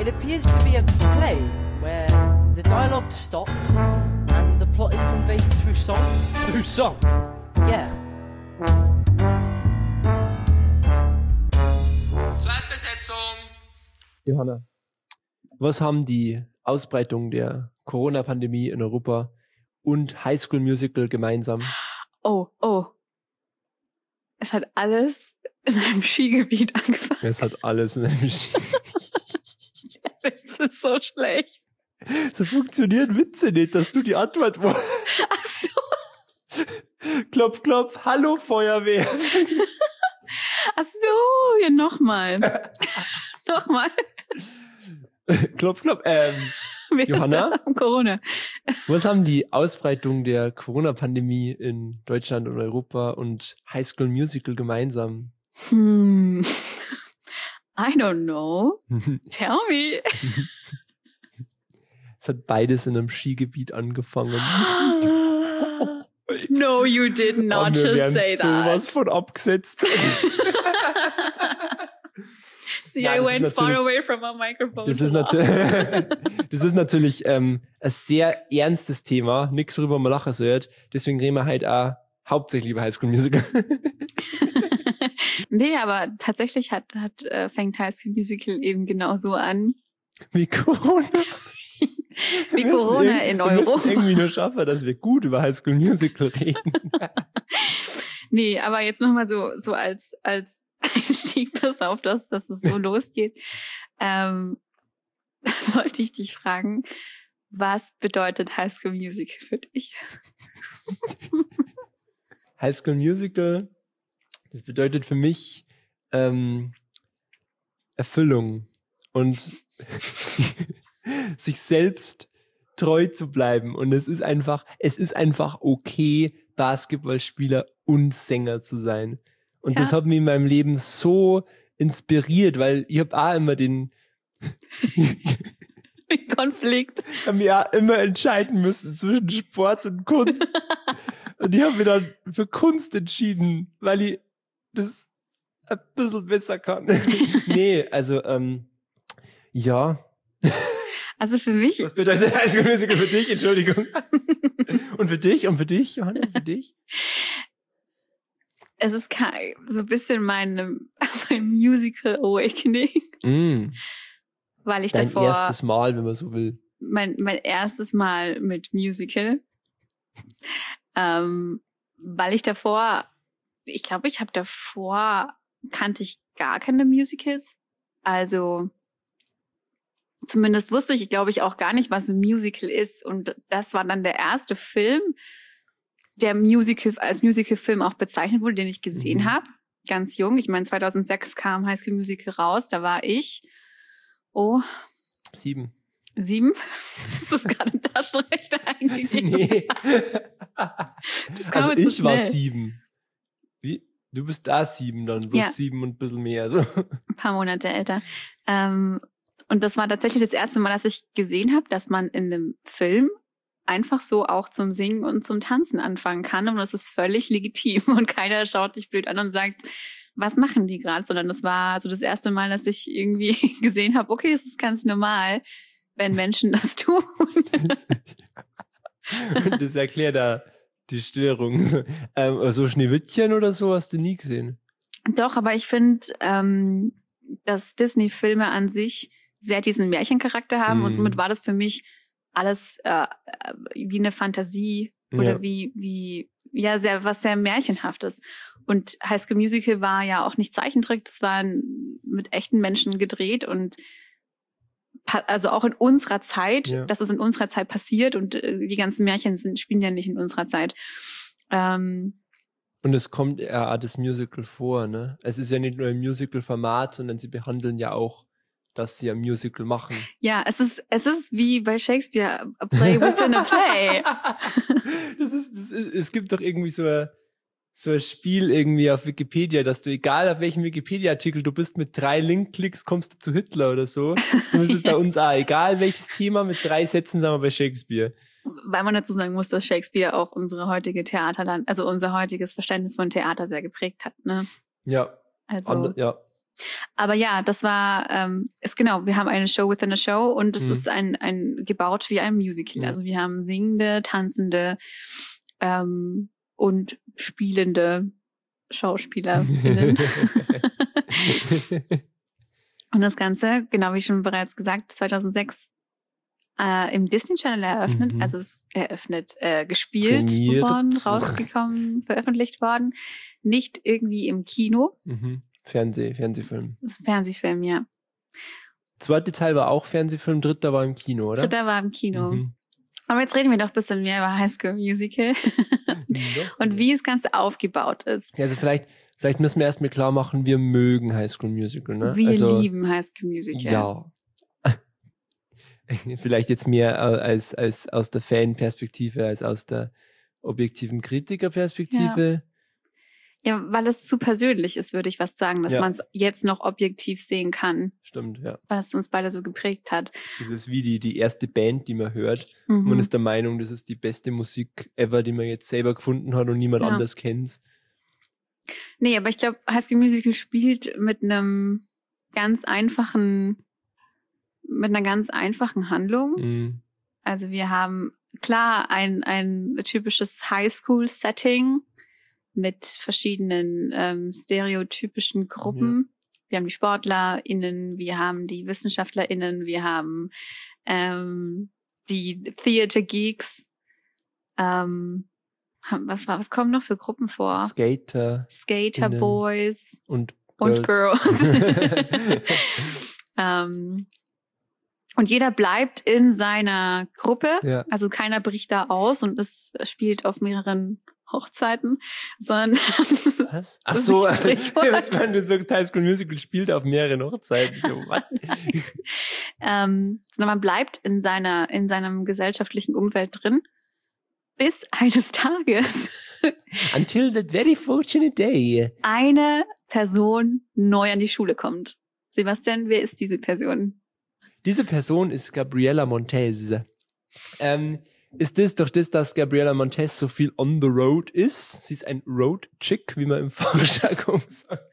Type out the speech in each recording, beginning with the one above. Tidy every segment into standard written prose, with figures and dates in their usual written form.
It appears to be a play where the dialogue stops and the plot is conveyed through song. Through song? Yeah. Zweitbesetzung. Johanna, was haben die Ausbreitung der Corona-Pandemie in Europa und High School Musical gemeinsam? Oh. Es hat alles in einem Skigebiet angefangen. Es hat alles in einem Skigebiet. Das ist so schlecht. So funktionieren Witze nicht, dass du die Antwort wolltest. Ach so. Klopf, klopf, hallo Feuerwehr. Ach so, ja, nochmal. Nochmal. Klopf, klopf. Wer Johanna? ist da? Corona. Was haben die Ausbreitung der Corona-Pandemie in Deutschland und Europa und High School Musical gemeinsam? I don't know. Tell me. Es hat beides in einem Skigebiet angefangen. No, you did not wir just werden say sowas that. von abgesetzt. See, Nein, I das ist went far natürlich- away from our microphone. Das ist natürlich ein sehr ernstes Thema. Nichts, worüber man lachen sollte. Deswegen reden wir halt auch hauptsächlich über High School Musical. Nee, aber tatsächlich fängt High School Musical eben genau so an. Wie Corona. Wie Corona in Wir müssen Europa. irgendwie nur schaffen, dass wir gut über High School Musical reden. Nee, aber jetzt nochmal so als Einstieg, pass auf, dass es so losgeht. Wollte ich dich fragen, was bedeutet High School Musical für dich? High School Musical, das bedeutet für mich Erfüllung und sich selbst treu zu bleiben. Und es ist einfach okay, Basketballspieler und Sänger zu sein. Und das hat mich in meinem Leben so inspiriert, weil ich habe auch immer den Konflikt. haben wir auch immer entscheiden müssen zwischen Sport und Kunst. Und ich habe mich dann für Kunst entschieden, weil ich das ein bisschen besser kann. Nee, also, ja. Also für mich, Was bedeutet High School Musical für dich? Entschuldigung. Und für dich? Und für dich, Johanna? Für dich? es ist so ein bisschen mein Musical Awakening, weil ich Dein davor erstes Mal, wenn man so will. mein erstes Mal mit Musical, weil ich davor, ich glaube, kannte ich gar keine Musicals. Also zumindest wusste ich, glaube ich, auch gar nicht, was ein Musical ist. Und das war dann der erste Film, der als Musicalfilm auch bezeichnet wurde, den ich gesehen habe. Ganz jung. Ich meine, 2006 kam High School Musical raus. Da war ich 7. 7. Ist das gerade Taschenrechner eingegeben? Nee. Das kam Also jetzt so ich war schnell. 7. Wie? Du bist da 7 dann, bloß Ja. 7 und ein bisschen mehr. So. Ein paar Monate älter. Und das war tatsächlich das erste Mal, dass ich gesehen habe, dass man in einem Film einfach so auch zum Singen und zum Tanzen anfangen kann. Und das ist völlig legitim. Und keiner schaut dich blöd an und sagt, was machen die gerade? Sondern das war so das erste Mal, dass ich irgendwie gesehen habe, okay, es ist ganz normal, wenn Menschen das tun. Und das erklärt da die Störung. So Schneewittchen oder so hast du nie gesehen. Doch, aber ich finde, dass Disney-Filme an sich sehr diesen Märchencharakter haben. Und somit war das für mich alles wie eine Fantasie oder was sehr Märchenhaftes. Und High School Musical war ja auch nicht Zeichentrick, das war mit echten Menschen gedreht und also auch in unserer Zeit, dass es in unserer Zeit passiert und die ganzen Märchen spielen ja nicht in unserer Zeit. Und es kommt eher das Musical vor, ne? Es ist ja nicht nur ein Musical-Format, sondern sie behandeln ja auch, dass sie ein Musical machen. Ja, es ist wie bei Shakespeare, a play within a play. Es gibt doch irgendwie so ein Spiel irgendwie auf Wikipedia, dass du, egal auf welchem Wikipedia-Artikel du bist, mit 3 Linkklicks kommst du zu Hitler oder so. So ist es bei uns auch. Egal welches Thema, mit 3 Sätzen sind wir bei Shakespeare. Weil man dazu sagen muss, dass Shakespeare auch unsere heutige unser heutiges Verständnis von Theater sehr geprägt hat, ne? Ja. Also, Ja. Aber ja, das war, wir haben eine Show within a Show und es ist ein gebaut wie ein Musical. Ja. Also wir haben singende, tanzende und spielende SchauspielerInnen. Und das Ganze, genau wie schon bereits gesagt, 2006 im Disney Channel eröffnet, also es gespielt Prämiert. worden, rausgekommen, veröffentlicht worden. Nicht irgendwie im Kino. Fernsehfilm. Das ist ein Fernsehfilm, ja. Zweite Teil war auch Fernsehfilm, dritter war im Kino, oder? Dritter war im Kino. Aber jetzt reden wir doch ein bisschen mehr über High School Musical und wie das Ganze aufgebaut ist. Ja, also vielleicht müssen wir erstmal klar machen, wir mögen High School Musical, ne? Wir lieben High School Musical. Ja. Vielleicht jetzt mehr als aus der Fanperspektive als aus der objektiven Kritikerperspektive. Ja, weil es zu persönlich ist, würde ich fast sagen, dass man es jetzt noch objektiv sehen kann. Stimmt, ja. Weil es uns beide so geprägt hat. Das ist wie die erste Band, die man hört. Man ist der Meinung, das ist die beste Musik ever, die man jetzt selber gefunden hat und niemand anders kennt. Nee, aber ich glaube, High School Musical spielt mit einer ganz einfachen Handlung. Also wir haben klar ein typisches Highschool-Setting mit verschiedenen stereotypischen Gruppen. Ja. Wir haben die SportlerInnen, wir haben die WissenschaftlerInnen, wir haben die Theater-Geeks. Was kommen noch für Gruppen vor? Skater-Boys und Girls. Und jeder bleibt in seiner Gruppe, also keiner bricht da aus und es spielt auf mehreren Hochzeiten, sondern was? Ach so, wenn du sagst, High School Musical spielt auf mehreren Hochzeiten. So, was? Sondern man bleibt in seinem gesellschaftlichen Umfeld drin, bis eines Tages until that very fortunate day eine Person neu an die Schule kommt. Sebastian, wer ist diese Person? Diese Person ist Gabriela Montez. Ist das durch das, dass Gabriela Montez so viel on the road ist? Sie ist ein Road-Chick, wie man im Fachjargon sagt.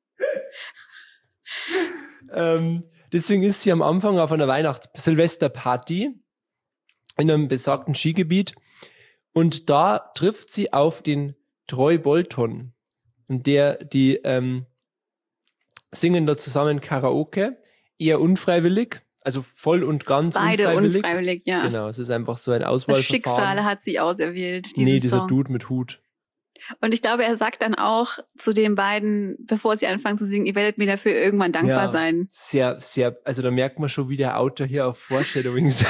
Deswegen ist sie am Anfang auf einer Silvesterparty in einem besagten Skigebiet und da trifft sie auf den Troy Bolton und die singen da zusammen Karaoke, eher unfreiwillig. Also voll und ganz beide unfreiwillig, ja. Genau, es ist einfach so ein Auswahlverfahren. Das Schicksal hat sie auserwählt, dieser Song. Dude mit Hut. Und ich glaube, er sagt dann auch zu den beiden, bevor sie anfangen zu singen, ihr werdet mir dafür irgendwann dankbar sein. Sehr, sehr, also da merkt man schon, wie der Autor hier auf Foreshadowing ist.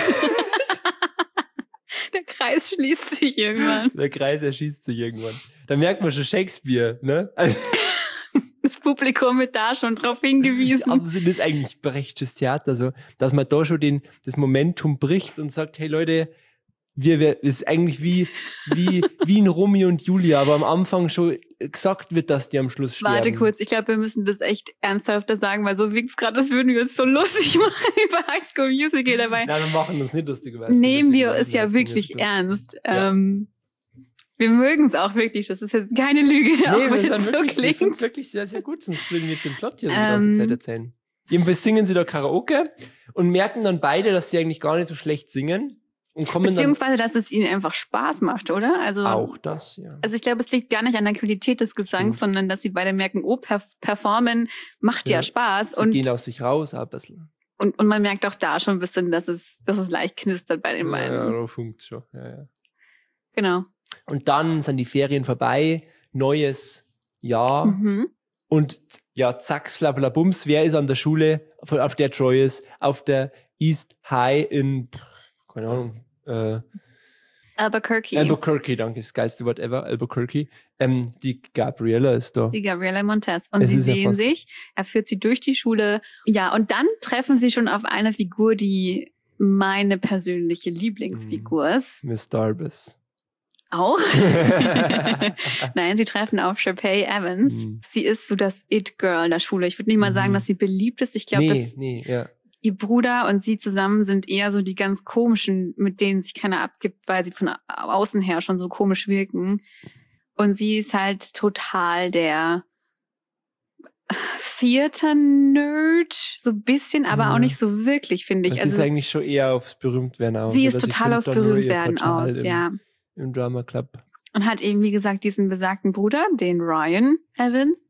Der Kreis schließt sich irgendwann. Der Kreis erschießt sich irgendwann. Da merkt man schon Shakespeare, ne? Also das Publikum wird da schon drauf hingewiesen. Aber das ist eigentlich Brechtsches Theater, so, dass man da schon das Momentum bricht und sagt, hey Leute, wir ist eigentlich wie in Romeo und Julia, aber am Anfang schon gesagt wird, dass die am Schluss sterben. Warte kurz, ich glaube, wir müssen das echt ernsthafter sagen, weil so wirkt's gerade, als würden wir uns so lustig machen über High School Musical dabei. Nein, wir machen uns nicht lustig über Nehmen wir es ja wirklich ernst. Ja. Wir mögen es auch wirklich, das ist jetzt keine Lüge, auch wenn es so klingt. Ich finde es wirklich sehr, sehr gut, sonst würden wir den Plot hier die ganze Zeit erzählen. Jedenfalls singen sie da Karaoke und merken dann beide, dass sie eigentlich gar nicht so schlecht singen. Und kommen beziehungsweise, dass es ihnen einfach Spaß macht, oder? Also, auch das, ja. Also ich glaube, es liegt gar nicht an der Qualität des Gesangs, sondern dass sie beide merken, performen macht ja Spaß. Sie gehen aus sich raus ein bisschen. Und man merkt auch da schon ein bisschen, dass es leicht knistert bei den beiden. Ja, da funkt's schon. Ja. Genau. Und dann sind die Ferien vorbei, neues Jahr und ja, zack, slablabums, wer ist an der Schule, auf der Troy ist, auf der East High in, keine Ahnung, Albuquerque, danke, das geilste Wort ever, Albuquerque. Die Gabriela ist da. Die Gabriela Montez. Und sie sehen sich, er führt sie durch die Schule. Ja, und dann treffen sie schon auf eine Figur, die meine persönliche Lieblingsfigur ist. Miss Darbus. Auch? Nein, sie treffen auf Sharpay Evans. Sie ist so das It-Girl der Schule. Ich würde nicht mal sagen, dass sie beliebt ist. Ich glaube, ihr Bruder und sie zusammen sind eher so die ganz komischen, mit denen sich keiner abgibt, weil sie von außen her schon so komisch wirken. Und sie ist halt total der Theater-Nerd, so ein bisschen, aber auch nicht so wirklich, finde ich. Sie ist eigentlich schon eher aufs Berühmtwerden aus. Sie ist total aufs Berühmtwerden aus, ja. Im Drama Club. Und hat eben, wie gesagt, diesen besagten Bruder, den Ryan Evans,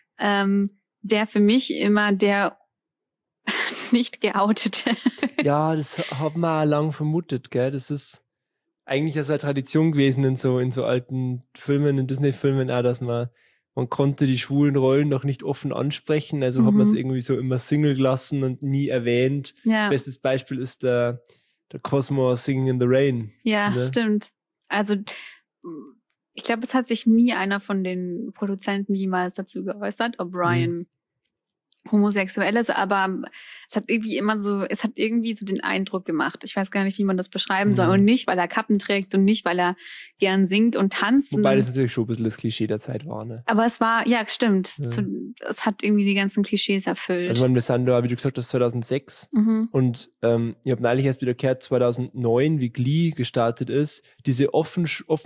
der für mich immer der nicht geoutete. Ja, das hat man auch lang vermutet, gell? Das ist eigentlich ja so eine Tradition gewesen in so alten Filmen, in Disney-Filmen auch, dass man konnte die schwulen Rollen noch nicht offen ansprechen, also hat man es irgendwie so immer Single gelassen und nie erwähnt. Ja. Bestes Beispiel ist der Cosmo Singing in the Rain. Ja, ne? Stimmt. Also ich glaube, es hat sich nie einer von den Produzenten jemals dazu geäußert, ob Ryan homosexuell ist, aber es hat irgendwie so den Eindruck gemacht. Ich weiß gar nicht, wie man das beschreiben soll. Und nicht, weil er Kappen trägt und nicht, weil er gern singt und tanzt. Wobei das natürlich schon ein bisschen das Klischee der Zeit war, ne? Aber es war, ja, stimmt. Ja. Es hat irgendwie die ganzen Klischees erfüllt. Also wir sind da, wie du gesagt hast, 2006. Und ich habe neulich erst wieder gehört, 2009, wie Glee gestartet ist, diese offene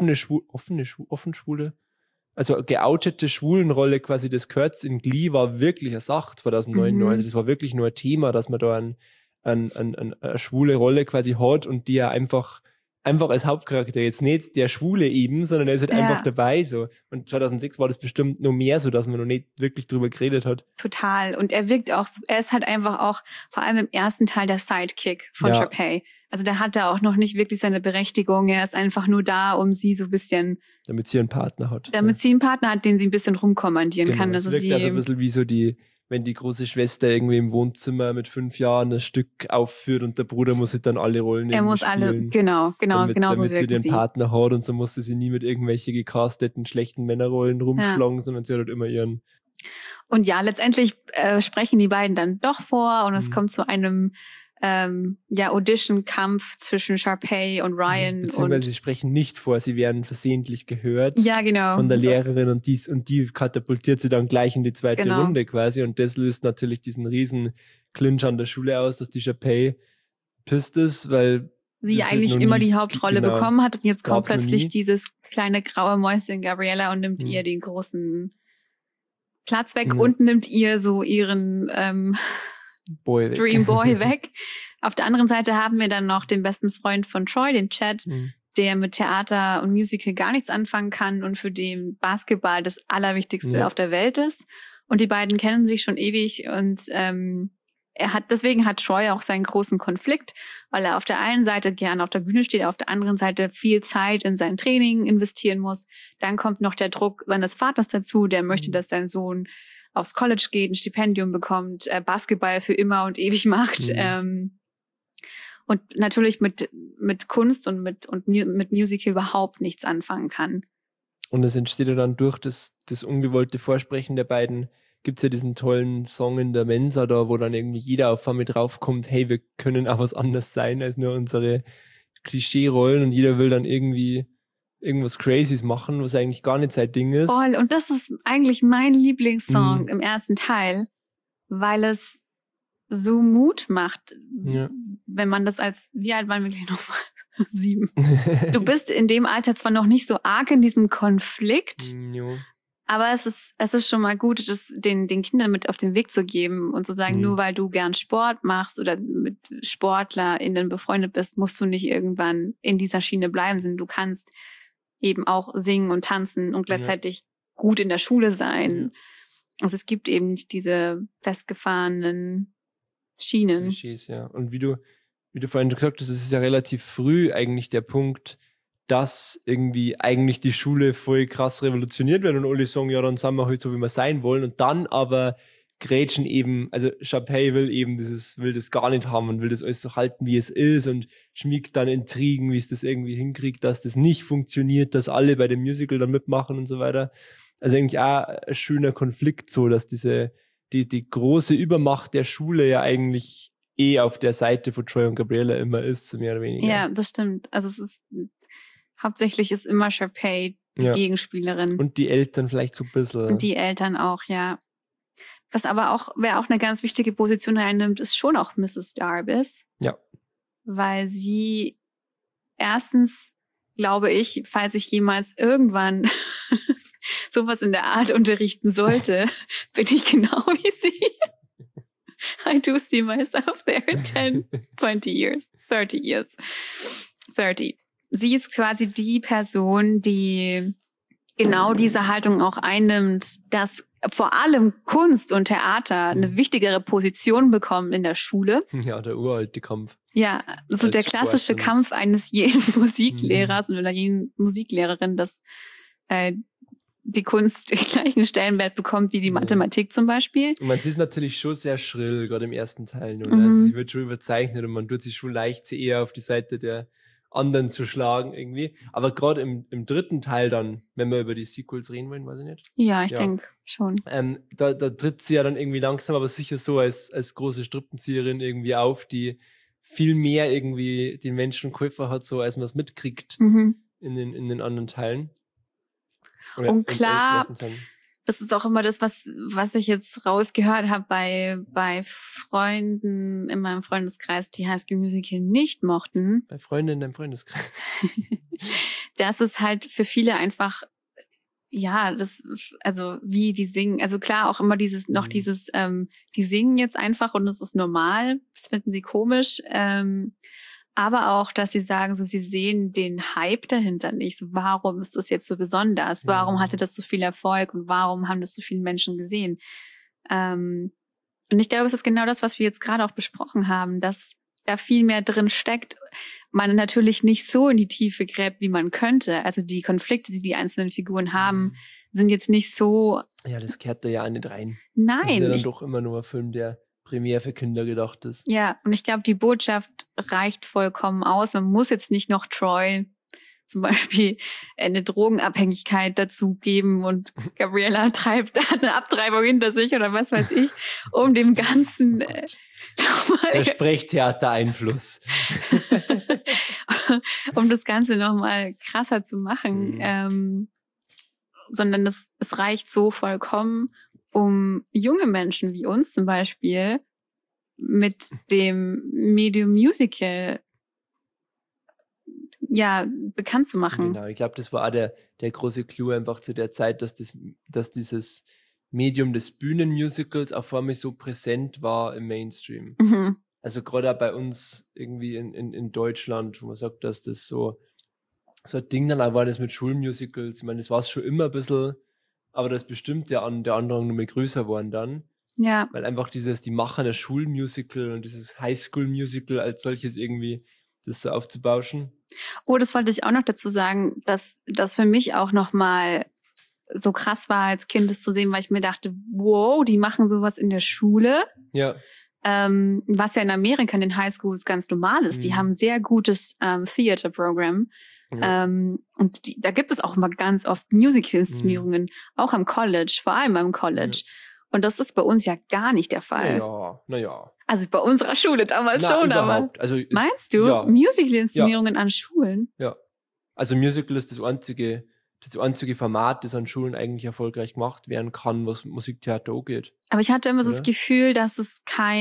schwule, also geoutete Schwulenrolle quasi des Kurtz in Glee war wirklich eine Sache 2009. Also das war wirklich nur ein Thema, dass man da eine schwule Rolle quasi hat und die ja einfach als Hauptcharakter jetzt nicht der Schwule eben, sondern er ist halt einfach dabei so. Und 2006 war das bestimmt noch mehr so, dass man noch nicht wirklich drüber geredet hat. Total. Und er wirkt auch, er ist halt einfach auch vor allem im ersten Teil der Sidekick von Sharpay. Also der hat da auch noch nicht wirklich seine Berechtigung. Er ist einfach nur da, um sie so ein bisschen... Damit sie einen Partner hat. Damit sie einen Partner hat, den sie ein bisschen rumkommandieren kann. Das wirkt also ein bisschen wie so wenn die große Schwester irgendwie im Wohnzimmer mit 5 Jahren ein Stück aufführt und der Bruder muss halt dann alle Rollen spielen. Er muss alle, genau so wirken damit sie den Partner hat und so musste sie nie mit irgendwelche gecasteten schlechten Männerrollen rumschlagen, sondern sie hat halt immer ihren... Und ja, letztendlich sprechen die beiden dann doch vor und es kommt zu einem Audition-Kampf zwischen Sharpay und Ryan. Beziehungsweise sie sprechen nicht vor, sie werden versehentlich gehört von der Lehrerin und die katapultiert sie dann gleich in die zweite Runde quasi und das löst natürlich diesen riesen Clinch an der Schule aus, dass die Sharpay pisst ist, weil sie eigentlich immer die Hauptrolle bekommen hat und jetzt kommt plötzlich dieses kleine graue Mäuschen Gabriella und nimmt ihr den großen Platz weg und nimmt ihr so ihren Dream Boy weg. Auf der anderen Seite haben wir dann noch den besten Freund von Troy, den Chad, der mit Theater und Musical gar nichts anfangen kann und für den Basketball das Allerwichtigste auf der Welt ist. Und die beiden kennen sich schon ewig und deswegen hat Troy auch seinen großen Konflikt, weil er auf der einen Seite gerne auf der Bühne steht, auf der anderen Seite viel Zeit in sein Training investieren muss. Dann kommt noch der Druck seines Vaters dazu, der möchte, dass sein Sohn aufs College geht, ein Stipendium bekommt, Basketball für immer und ewig macht. Und natürlich mit Kunst und mit Musical überhaupt nichts anfangen kann. Und es entsteht ja dann durch das ungewollte Vorsprechen der beiden, gibt es ja diesen tollen Song in der Mensa da, wo dann irgendwie jeder auf einmal draufkommt, hey, wir können auch was anderes sein als nur unsere Klischee-Rollen und jeder will dann irgendwie irgendwas Crazys machen, was eigentlich gar nicht sein Ding ist. Voll, und das ist eigentlich mein Lieblingssong im ersten Teil, weil es so Mut macht, wenn man das wie alt waren wir gleich nochmal? 7. Du bist in dem Alter zwar noch nicht so arg in diesem Konflikt, aber es ist schon mal gut, das den Kindern mit auf den Weg zu geben und zu sagen, nur weil du gern Sport machst oder mit SportlerInnen befreundet bist, musst du nicht irgendwann in dieser Schiene bleiben, sondern du kannst eben auch singen und tanzen und gleichzeitig gut in der Schule sein. Also es gibt eben nicht diese festgefahrenen Schienen. Klischees, ja. Und wie du vorhin gesagt hast, es ist ja relativ früh eigentlich der Punkt, dass irgendwie eigentlich die Schule voll krass revolutioniert wird und alle sagen, ja, dann sind wir halt so, wie wir sein wollen. Und dann aber grätschen eben, also Sharpay will das gar nicht haben und will das alles so halten, wie es ist und schmiegt dann Intrigen, wie es das irgendwie hinkriegt, dass das nicht funktioniert, dass alle bei dem Musical dann mitmachen und so weiter. Also eigentlich auch ein schöner Konflikt so, dass die große Übermacht der Schule ja eigentlich auf der Seite von Troy und Gabriella immer ist, mehr oder weniger. Ja, das stimmt. Also hauptsächlich ist immer Sharpay die Gegenspielerin. Und die Eltern vielleicht so ein bisschen. Und die Eltern auch, ja. Was aber auch, wer auch eine ganz wichtige Position einnimmt, ist schon auch Mrs. Darbus. Ja. Weil sie erstens, glaube ich, falls ich jemals irgendwann sowas in der Art unterrichten sollte, bin ich genau wie sie. I do see myself there in 10, 20 years, 30 years. 30. Sie ist quasi die Person, die genau diese Haltung auch einnimmt, dass vor allem Kunst und Theater eine wichtigere Position bekommen in der Schule. Ja, der uralte Kampf. Ja, so Als der klassische Sport und- Kampf eines jeden Musiklehrers oder jeden Musiklehrerin, dass die Kunst den gleichen Stellenwert bekommt wie die Mathematik zum Beispiel. Und man sieht es natürlich schon sehr schrill, gerade im ersten Teil. Nur, Mhm. Also sie wird schon überzeichnet und man tut sich schon leicht sie eher auf die Seite der anderen zu schlagen irgendwie. Aber gerade im dritten Teil dann, wenn wir über die Sequels reden wollen, weiß ich nicht. Ja, ich Ja. denke schon. Da tritt sie ja dann irgendwie langsam, aber sicher so als große Strippenzieherin irgendwie auf, die viel mehr irgendwie den Menschen geholfen hat, so als man es mitkriegt Mhm. in den anderen Teilen. Oder Und im klar, ersten Teil. das ist auch immer das, was ich jetzt rausgehört habe bei Freunden in meinem Freundeskreis, die High School Musical nicht mochten, Bei Freunden in deinem Freundeskreis. dass es halt für viele einfach, ja, also wie die singen, also klar auch immer dieses, die singen jetzt einfach und das ist normal, das finden sie komisch, aber auch, dass sie sagen, so sie sehen den Hype dahinter nicht. So, warum ist das jetzt so besonders? Warum hatte das so viel Erfolg und warum haben das so viele Menschen gesehen? Und ich glaube, es ist genau das, was wir jetzt gerade auch besprochen haben, dass da viel mehr drin steckt. Man natürlich nicht so in die Tiefe gräbt, wie man könnte. Also die Konflikte, die die einzelnen Figuren haben, sind jetzt nicht so. Ja, das kehrt da ja auch nicht rein. Das ist ja Nein. dann doch immer nur ein Film, der primär für Kinder gedacht ist. Ja, und ich glaube, die Botschaft reicht vollkommen aus. Man muss jetzt nicht noch Troy zum Beispiel eine Drogenabhängigkeit dazu geben und Gabriella hat eine Abtreibung hinter sich oder was weiß ich, um dem Ganzen Der nochmal, Sprechtheater-Einfluss. um das Ganze nochmal krasser zu machen. Sondern es reicht so vollkommen, um junge Menschen wie uns zum Beispiel mit dem Medium Musical ja bekannt zu machen. Genau, ich glaube, das war auch der große Clou einfach zu der Zeit, dass dieses Medium des Bühnenmusicals auf einmal so präsent war im Mainstream. Mhm. Also gerade auch bei uns irgendwie in Deutschland, wo man sagt, dass das so ein Ding dann auch war, das mit Schulmusicals. Ich meine, das war es schon immer ein bisschen, aber das bestimmt der Andrang nur mehr größer geworden dann. Ja, Weil einfach die Macher der Schulmusical und dieses Highschool-Musical als solches irgendwie das so aufzubauschen. oh, das wollte ich auch noch dazu sagen, dass das für mich auch nochmal so krass war, als Kind das zu sehen, weil ich mir dachte, wow, die machen sowas in der Schule. Ja. Was ja in Amerika in den Highschools ganz normal ist. Die haben ein sehr gutes Theater-Programm. Ja. Und da gibt es auch immer ganz oft Musical-Inszenierungen, auch am College, vor allem am College. Ja. Und das ist bei uns ja gar nicht der Fall. Naja. Also bei unserer Schule damals schon, aber überhaupt. Also, meinst du Ja. Musical-Inszenierungen an Schulen? Ja. Also Musical ist das einzige Format, das an Schulen eigentlich erfolgreich gemacht werden kann, was Musiktheater angeht. Aber ich hatte immer so das Oder? Gefühl, dass es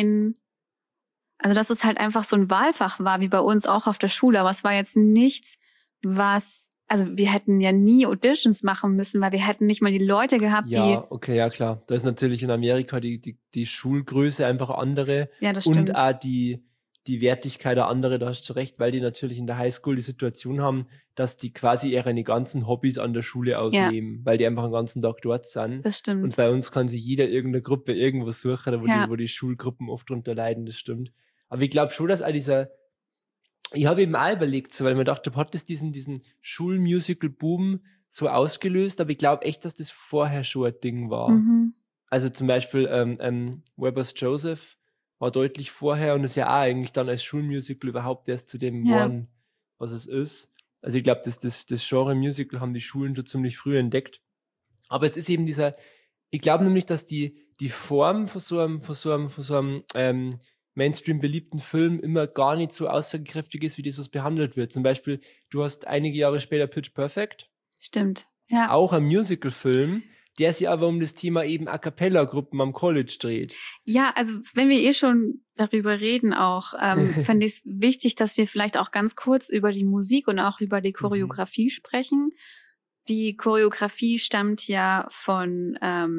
dass es halt einfach so ein Wahlfach war, wie bei uns auch auf der Schule. Aber es war jetzt nichts, also wir hätten ja nie Auditions machen müssen, weil wir hätten nicht mal die Leute gehabt, Ja, okay, ja klar. Da ist natürlich in Amerika die Schulgröße einfach andere ja, das stimmt. und auch die Wertigkeit eine andere, da hast du recht, weil die natürlich in der Highschool die Situation haben, dass die quasi ihre ganzen Hobbys an der Schule ausnehmen, weil die einfach den ganzen Tag dort sind. Das stimmt. Und bei uns kann sich jeder irgendeine Gruppe irgendwas suchen, Ja. wo die Schulgruppen oft drunter leiden, das stimmt. Aber ich glaube schon, dass auch ich habe eben auch überlegt, so, weil ich mir dachte, hat das diesen Schulmusical-Boom so ausgelöst, aber ich glaube echt, dass das vorher schon ein Ding war. Mhm. Also zum Beispiel Webber's Joseph war deutlich vorher und ist ja auch eigentlich dann als Schulmusical überhaupt erst zu dem Ja. geworden, was es ist. Also ich glaube, das Genre Musical haben die Schulen schon ziemlich früh entdeckt. Aber es ist eben ich glaube nämlich, dass die Form von so einem Mainstream beliebten Film immer gar nicht so aussagekräftig ist, wie das was behandelt wird. Zum Beispiel, du hast einige Jahre später Pitch Perfect, Stimmt. Ja. auch ein Musical-Film, der sich aber um das Thema eben A Cappella-Gruppen am College dreht. Ja, also wenn wir schon darüber reden auch, fände ich es wichtig, dass wir vielleicht auch ganz kurz über die Musik und auch über die Choreografie sprechen. die Choreografie stammt ja von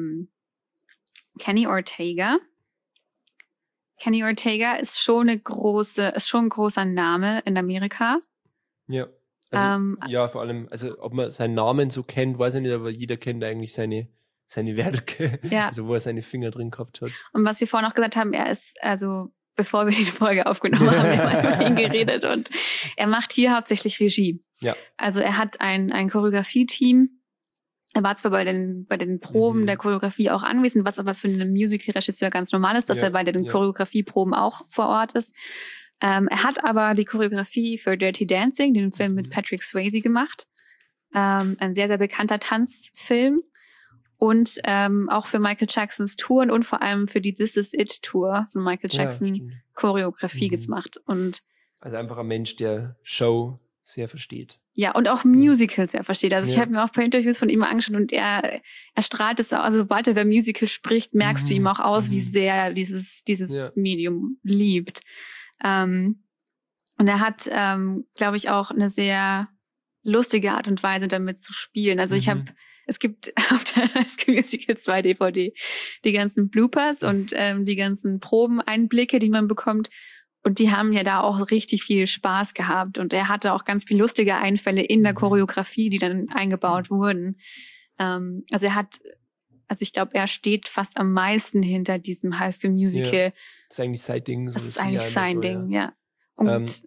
Kenny Ortega. Kenny Ortega ist schon ein großer Name in Amerika. Ja. Also, ja, vor allem, also ob man seinen Namen so kennt, weiß ich nicht, aber jeder kennt eigentlich seine Werke, also wo er seine Finger drin gehabt hat. Und was wir vorhin auch gesagt haben, er ist, also bevor wir die Folge aufgenommen haben, wir haben über ihn geredet und er macht hier hauptsächlich Regie. Ja. Also er hat ein Choreografie-Team. Er war zwar bei den Proben der Choreografie auch anwesend, was aber für einen Musical-Regisseur ganz normal ist, dass er bei den Choreografieproben auch vor Ort ist. Er hat aber die Choreografie für Dirty Dancing, den Film mit Patrick Swayze, gemacht. Ein sehr, sehr bekannter Tanzfilm. Und auch für Michael Jacksons Touren und vor allem für die This Is It Tour von Michael Jackson Choreografie gemacht. Und also einfach ein Mensch, der Show sehr versteht. Ja, und auch Musicals sehr versteht. Also ich habe mir auch ein paar Interviews von ihm angeschaut und er strahlt es auch. Also sobald er über Musical spricht, merkst du ihm auch aus, wie sehr er dieses Medium liebt. Und er hat, glaube ich, auch eine sehr lustige Art und Weise, damit zu spielen. Also es gibt auf der High School Musical 2 DVD die ganzen Bloopers und die ganzen Probeneinblicke, die man bekommt. Und die haben ja da auch richtig viel Spaß gehabt. Und er hatte auch ganz viel lustige Einfälle in der Choreografie, die dann eingebaut wurden. Also ich glaube, er steht fast am meisten hinter diesem High School Musical. Ja. Das ist eigentlich sein Ding. Das ist eigentlich sein Ding, ja. Und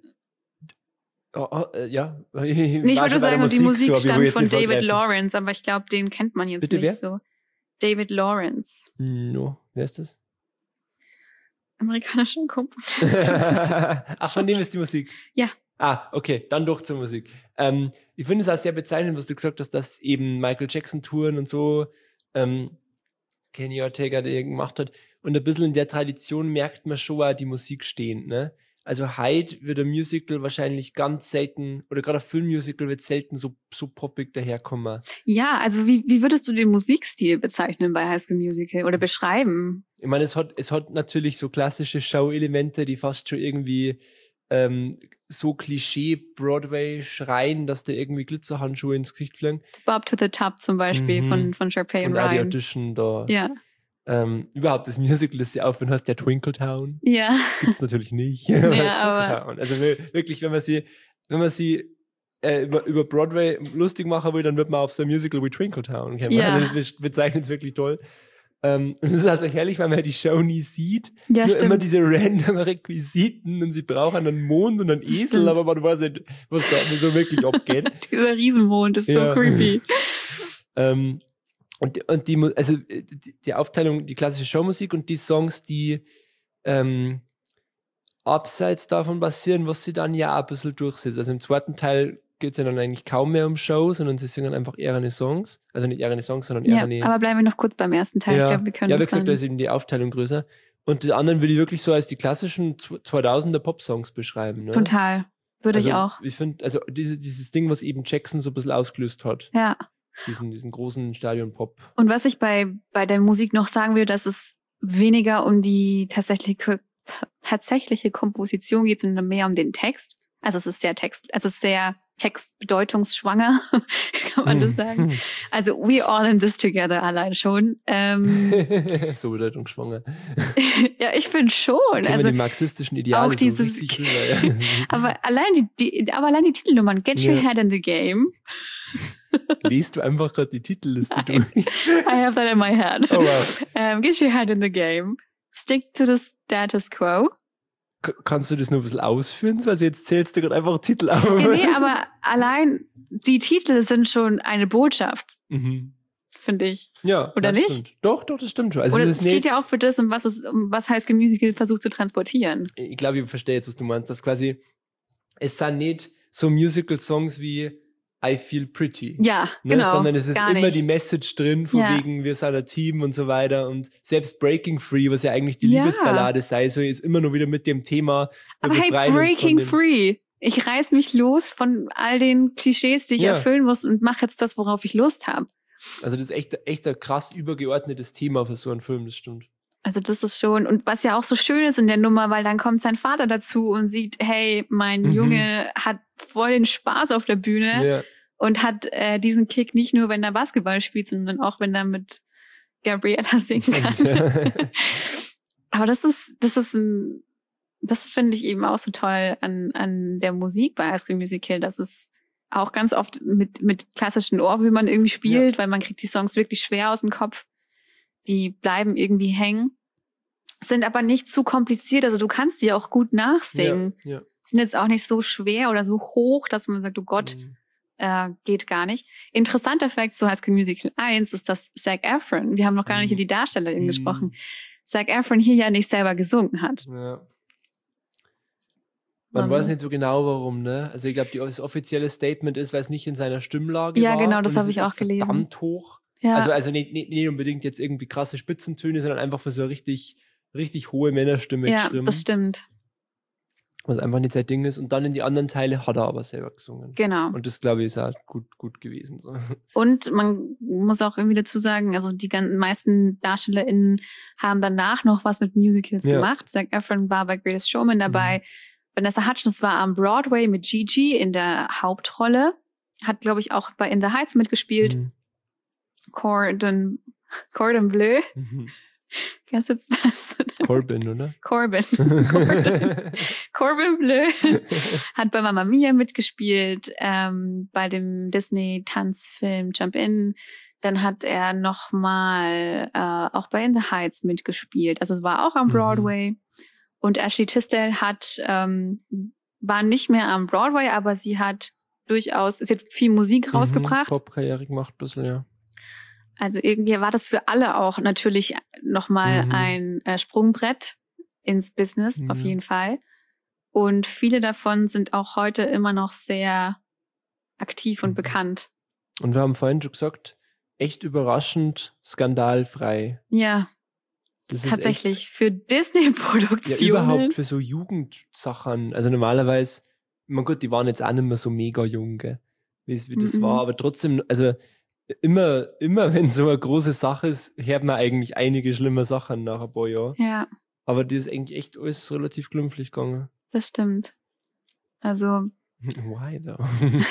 ja. Ich wollte sagen, und die Musik stammt von David Lawrence, aber ich glaube, den kennt man jetzt nicht so. David Lawrence. No, wer ist das? Amerikanischer Komponist. Ach, von dem ist die Musik? Ja. Ah, okay, dann doch zur Musik. Ich finde es auch sehr bezeichnend, was du gesagt hast, dass eben Michael Jackson Touren und so Kenny Ortega der gemacht hat. Und ein bisschen in der Tradition merkt man schon auch die Musik stehend, ne? Also heute wird ein Musical wahrscheinlich ganz selten, oder gerade ein Filmmusical wird selten so poppig daherkommen. Ja, also wie würdest du den Musikstil bezeichnen bei High School Musical oder beschreiben? Ich meine, es hat natürlich so klassische Show-Elemente, die fast schon irgendwie so Klischee-Broadway schreien, dass da irgendwie Glitzerhandschuhe ins Gesicht fliegen. Bob to the Top zum Beispiel von Sharpay und Ryan. Die Audition da. Ja. Überhaupt das Musical, das ja aufhören heißt, der Twinkletown. Ja. Gibt's natürlich nicht. Ja, aber also wirklich, wenn man sie über Broadway lustig machen will, dann wird man auf so ein Musical wie Twinkletown kommen. Ja. Also wir bezeichnen es wirklich toll. Und es ist also herrlich, weil man die Show nie sieht. Ja, nur stimmt. immer diese random Requisiten und sie brauchen einen Mond und einen Esel, Stimmt. aber man weiß nicht, was da so wirklich abgeht. Dieser Riesenmond ist so creepy. Und die Aufteilung, die klassische Showmusik und die Songs, die abseits davon basieren, was sie dann ja auch ein bisschen durchsetzt. Also im zweiten Teil geht es ja dann eigentlich kaum mehr um Show, sondern sie singen einfach eher eine Songs. Also nicht eher eine Songs, sondern eher eine... Ja, aber bleiben wir noch kurz beim ersten Teil. Ja, Ich glaube, wir können wie das gesagt, da ist eben die Aufteilung größer. Und die anderen würde ich wirklich so als die klassischen 2000er Pop-Songs beschreiben. Ne? Total. Würde ich auch. Ich finde, also dieses Ding, was eben Jackson so ein bisschen ausgelöst hat. Ja. Diesen großen Stadion-Pop. Und was ich bei der Musik noch sagen will, dass es weniger um die tatsächliche Komposition geht, sondern mehr um den Text. Also es ist sehr textbedeutungsschwanger, kann man das sagen. Also we all in this together allein schon. So bedeutungsschwanger. Ja, ich finde schon. Also die marxistischen Ideale auch dieses, so richtig rüber, ja. aber allein die Titelnummern, Get Your Head in the Game. Liest du einfach gerade die Titelliste durch? I have that in my head. Oh wow. Get Your Head in the Game. Stick to the status quo. Kannst du das nur ein bisschen ausführen? Weil jetzt zählst du gerade einfach Titel auf. Ja, nee, aber allein die Titel sind schon eine Botschaft, finde ich. Ja. Oder nicht? Stimmt. Doch, das stimmt schon. Also oder es steht ja auch für das, um was High School Musical versucht zu transportieren. Ich glaube, ich verstehe jetzt, was du meinst. Dass quasi, es sind nicht so Musical-Songs wie I Feel Pretty. Ja, genau. Sondern es ist immer nicht. die Message drin, von wegen, wir sind ein Team und so weiter. Und selbst Breaking Free, was ja eigentlich die Liebesballade sei, so ist immer nur wieder mit dem Thema. Aber hey, Breaking Free. Ich reiß mich los von all den Klischees, die ich erfüllen muss und mache jetzt das, worauf ich Lust habe. Also das ist echt ein krass übergeordnetes Thema für so einen Film, das stimmt. Also das ist schon, und was ja auch so schön ist in der Nummer, weil dann kommt sein Vater dazu und sieht, hey, mein Junge hat voll den Spaß auf der Bühne und hat diesen Kick nicht nur, wenn er Basketball spielt, sondern auch, wenn er mit Gabriella singen kann. Aber das finde ich eben auch so toll an der Musik bei High School Musical, dass es auch ganz oft mit klassischen Ohrwürmern irgendwie spielt, weil man kriegt die Songs wirklich schwer aus dem Kopf. Die bleiben irgendwie hängen. Sind aber nicht zu kompliziert, also du kannst die auch gut nachsingen. Ja. Sind jetzt auch nicht so schwer oder so hoch, dass man sagt, oh Gott, geht gar nicht. Interessanter Fakt zu High School Musical 1 ist, dass Zac Efron, wir haben noch gar nicht über die Darstellerin gesprochen, Zac Efron hier ja nicht selber gesungen hat. Ja. Man weiß nicht so genau, warum, ne? Also ich glaube, das offizielle Statement ist, weil es nicht in seiner Stimmlage war. Ja, genau, das habe ich auch gelesen. Verdammt hoch. Ja. Also nicht unbedingt jetzt irgendwie krasse Spitzentöne, sondern einfach für so eine richtig hohe Männerstimme geschrieben. Ja, das stimmt. Was einfach nicht sein Ding ist. Und dann in die anderen Teile hat er aber selber gesungen. Genau. Und das, glaube ich, ist auch gut gewesen. So. Und man muss auch irgendwie dazu sagen, also die meisten DarstellerInnen haben danach noch was mit Musicals gemacht. Zac Efron war bei Greatest Showman dabei. Vanessa Hudgens war am Broadway mit Gigi in der Hauptrolle. Hat, glaube ich, auch bei In the Heights mitgespielt. Cordon Bleu. Was ist das? Corbin, oder? Corbin Bleu hat bei Mamma Mia mitgespielt, bei dem Disney-Tanzfilm Jump In. Dann hat er nochmal auch bei In the Heights mitgespielt. Also war auch am Broadway. Und Ashley Tisdale war nicht mehr am Broadway, aber sie hat viel Musik rausgebracht. Pop-Karriere gemacht, ein bisschen, ja. Also irgendwie war das für alle auch natürlich nochmal ein Sprungbrett ins Business, auf jeden Fall. Und viele davon sind auch heute immer noch sehr aktiv und bekannt. Und wir haben vorhin schon gesagt, echt überraschend skandalfrei. Ja, das tatsächlich. Für Disney-Produktionen. Ja, überhaupt für so Jugendsachen. Also normalerweise, mein Gott, die waren jetzt auch nicht mehr so mega jung, gell, wie das war. Aber trotzdem, also immer wenn so eine große Sache ist, hört man eigentlich einige schlimme Sachen nach ein paar Jahren. Ja. Aber die ist eigentlich echt alles relativ glimpflich gegangen. Das stimmt. Also. Why though?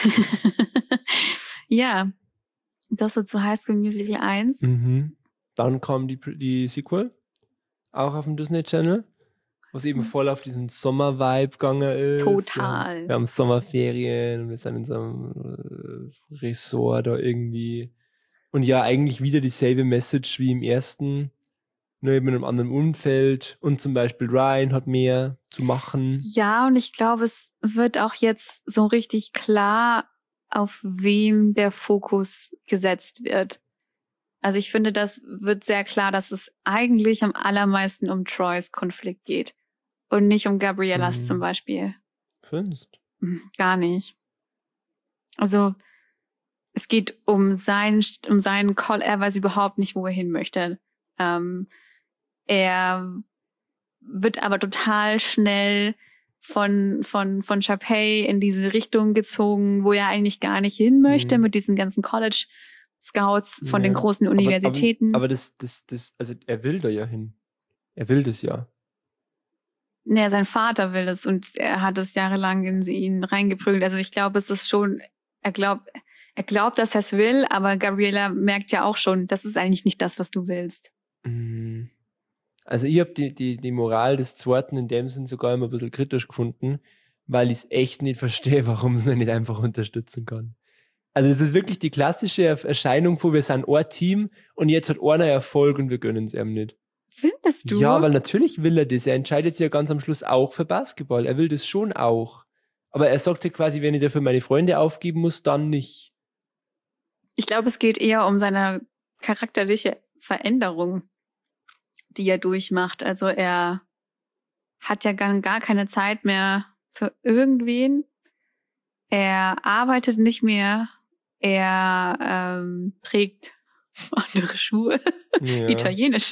Ja. Das so zu High School Musical 1. Dann kam die Sequel. Auch auf dem Disney Channel. Was eben voll auf diesen Sommer-Vibe gegangen ist. Total. Ja. Wir haben Sommerferien, wir sind in so einem Resort da irgendwie. Und ja, eigentlich wieder dieselbe Message wie im ersten, nur eben in einem anderen Umfeld. Und zum Beispiel Ryan hat mehr zu machen. Ja, und ich glaube, es wird auch jetzt so richtig klar, auf wem der Fokus gesetzt wird. Also ich finde, das wird sehr klar, dass es eigentlich am allermeisten um Troys Konflikt geht. Und nicht um Gabriellas zum Beispiel. Findest? Gar nicht. Also es geht um seinen Call, er weiß überhaupt nicht, wo er hin möchte. Er wird aber total schnell von Sharpay in diese Richtung gezogen, wo er eigentlich gar nicht hin möchte, mit diesen ganzen College Scouts von den großen Universitäten. Aber das, also er will da ja hin. Er will das ja. Nee, sein Vater will es und er hat es jahrelang in ihn reingeprügelt. Also ich glaube, es ist schon, er glaubt, dass er es will, aber Gabriella merkt ja auch schon, das ist eigentlich nicht das, was du willst. Also ich habe die Moral des Zweiten in dem Sinn sogar immer ein bisschen kritisch gefunden, weil ich es echt nicht verstehe, warum es nicht einfach unterstützen kann. Also es ist wirklich die klassische Erscheinung von, wir sind ein Team und jetzt hat einer Erfolg und wir gönnen es ihm nicht. Findest du? Ja, weil natürlich will er das. Er entscheidet sich ja ganz am Schluss auch für Basketball. Er will das schon auch. Aber er sagt ja quasi, wenn ich dafür meine Freunde aufgeben muss, dann nicht. Ich glaube, es geht eher um seine charakterliche Veränderung, die er durchmacht. Also er hat ja gar keine Zeit mehr für irgendwen. Er arbeitet nicht mehr. Er trägt andere Schuhe, italienische.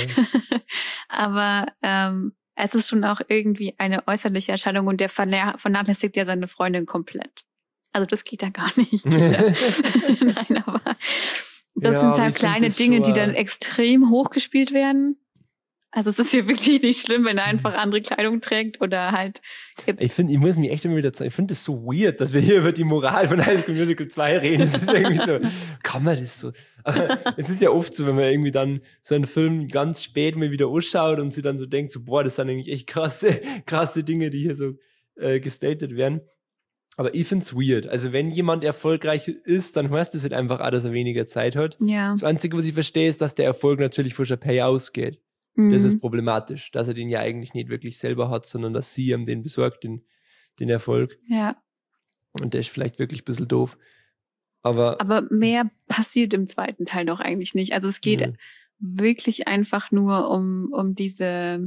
Aber es ist schon auch irgendwie eine äußerliche Erscheinung und der vernachlässigt ja seine Freundin komplett. Also das geht ja gar nicht. Nein, aber das sind halt kleine Dinge, die dann extrem hochgespielt werden. Also es ist hier wirklich nicht schlimm, wenn er einfach andere Kleidung trägt oder halt jetzt. Ich muss mich echt immer wieder zeigen. Ich finde das so weird, dass wir hier über die Moral von High School Musical 2 reden. Das ist irgendwie so, kann man das so? Aber es ist ja oft so, wenn man irgendwie dann so einen Film ganz spät mal wieder anschaut und sie dann so denkt, so, boah, das sind eigentlich echt krasse Dinge, die hier so gestatet werden. Aber ich find's weird. Also wenn jemand erfolgreich ist, dann heißt das halt einfach auch, dass er weniger Zeit hat. Ja. Das Einzige, was ich verstehe, ist, dass der Erfolg natürlich von Sharpay ausgeht. Das ist problematisch, dass er den ja eigentlich nicht wirklich selber hat, sondern dass sie ihm den besorgt, den Erfolg. Ja. Und der ist vielleicht wirklich ein bisschen doof. Aber mehr passiert im zweiten Teil doch eigentlich nicht. Also es geht wirklich einfach nur um diese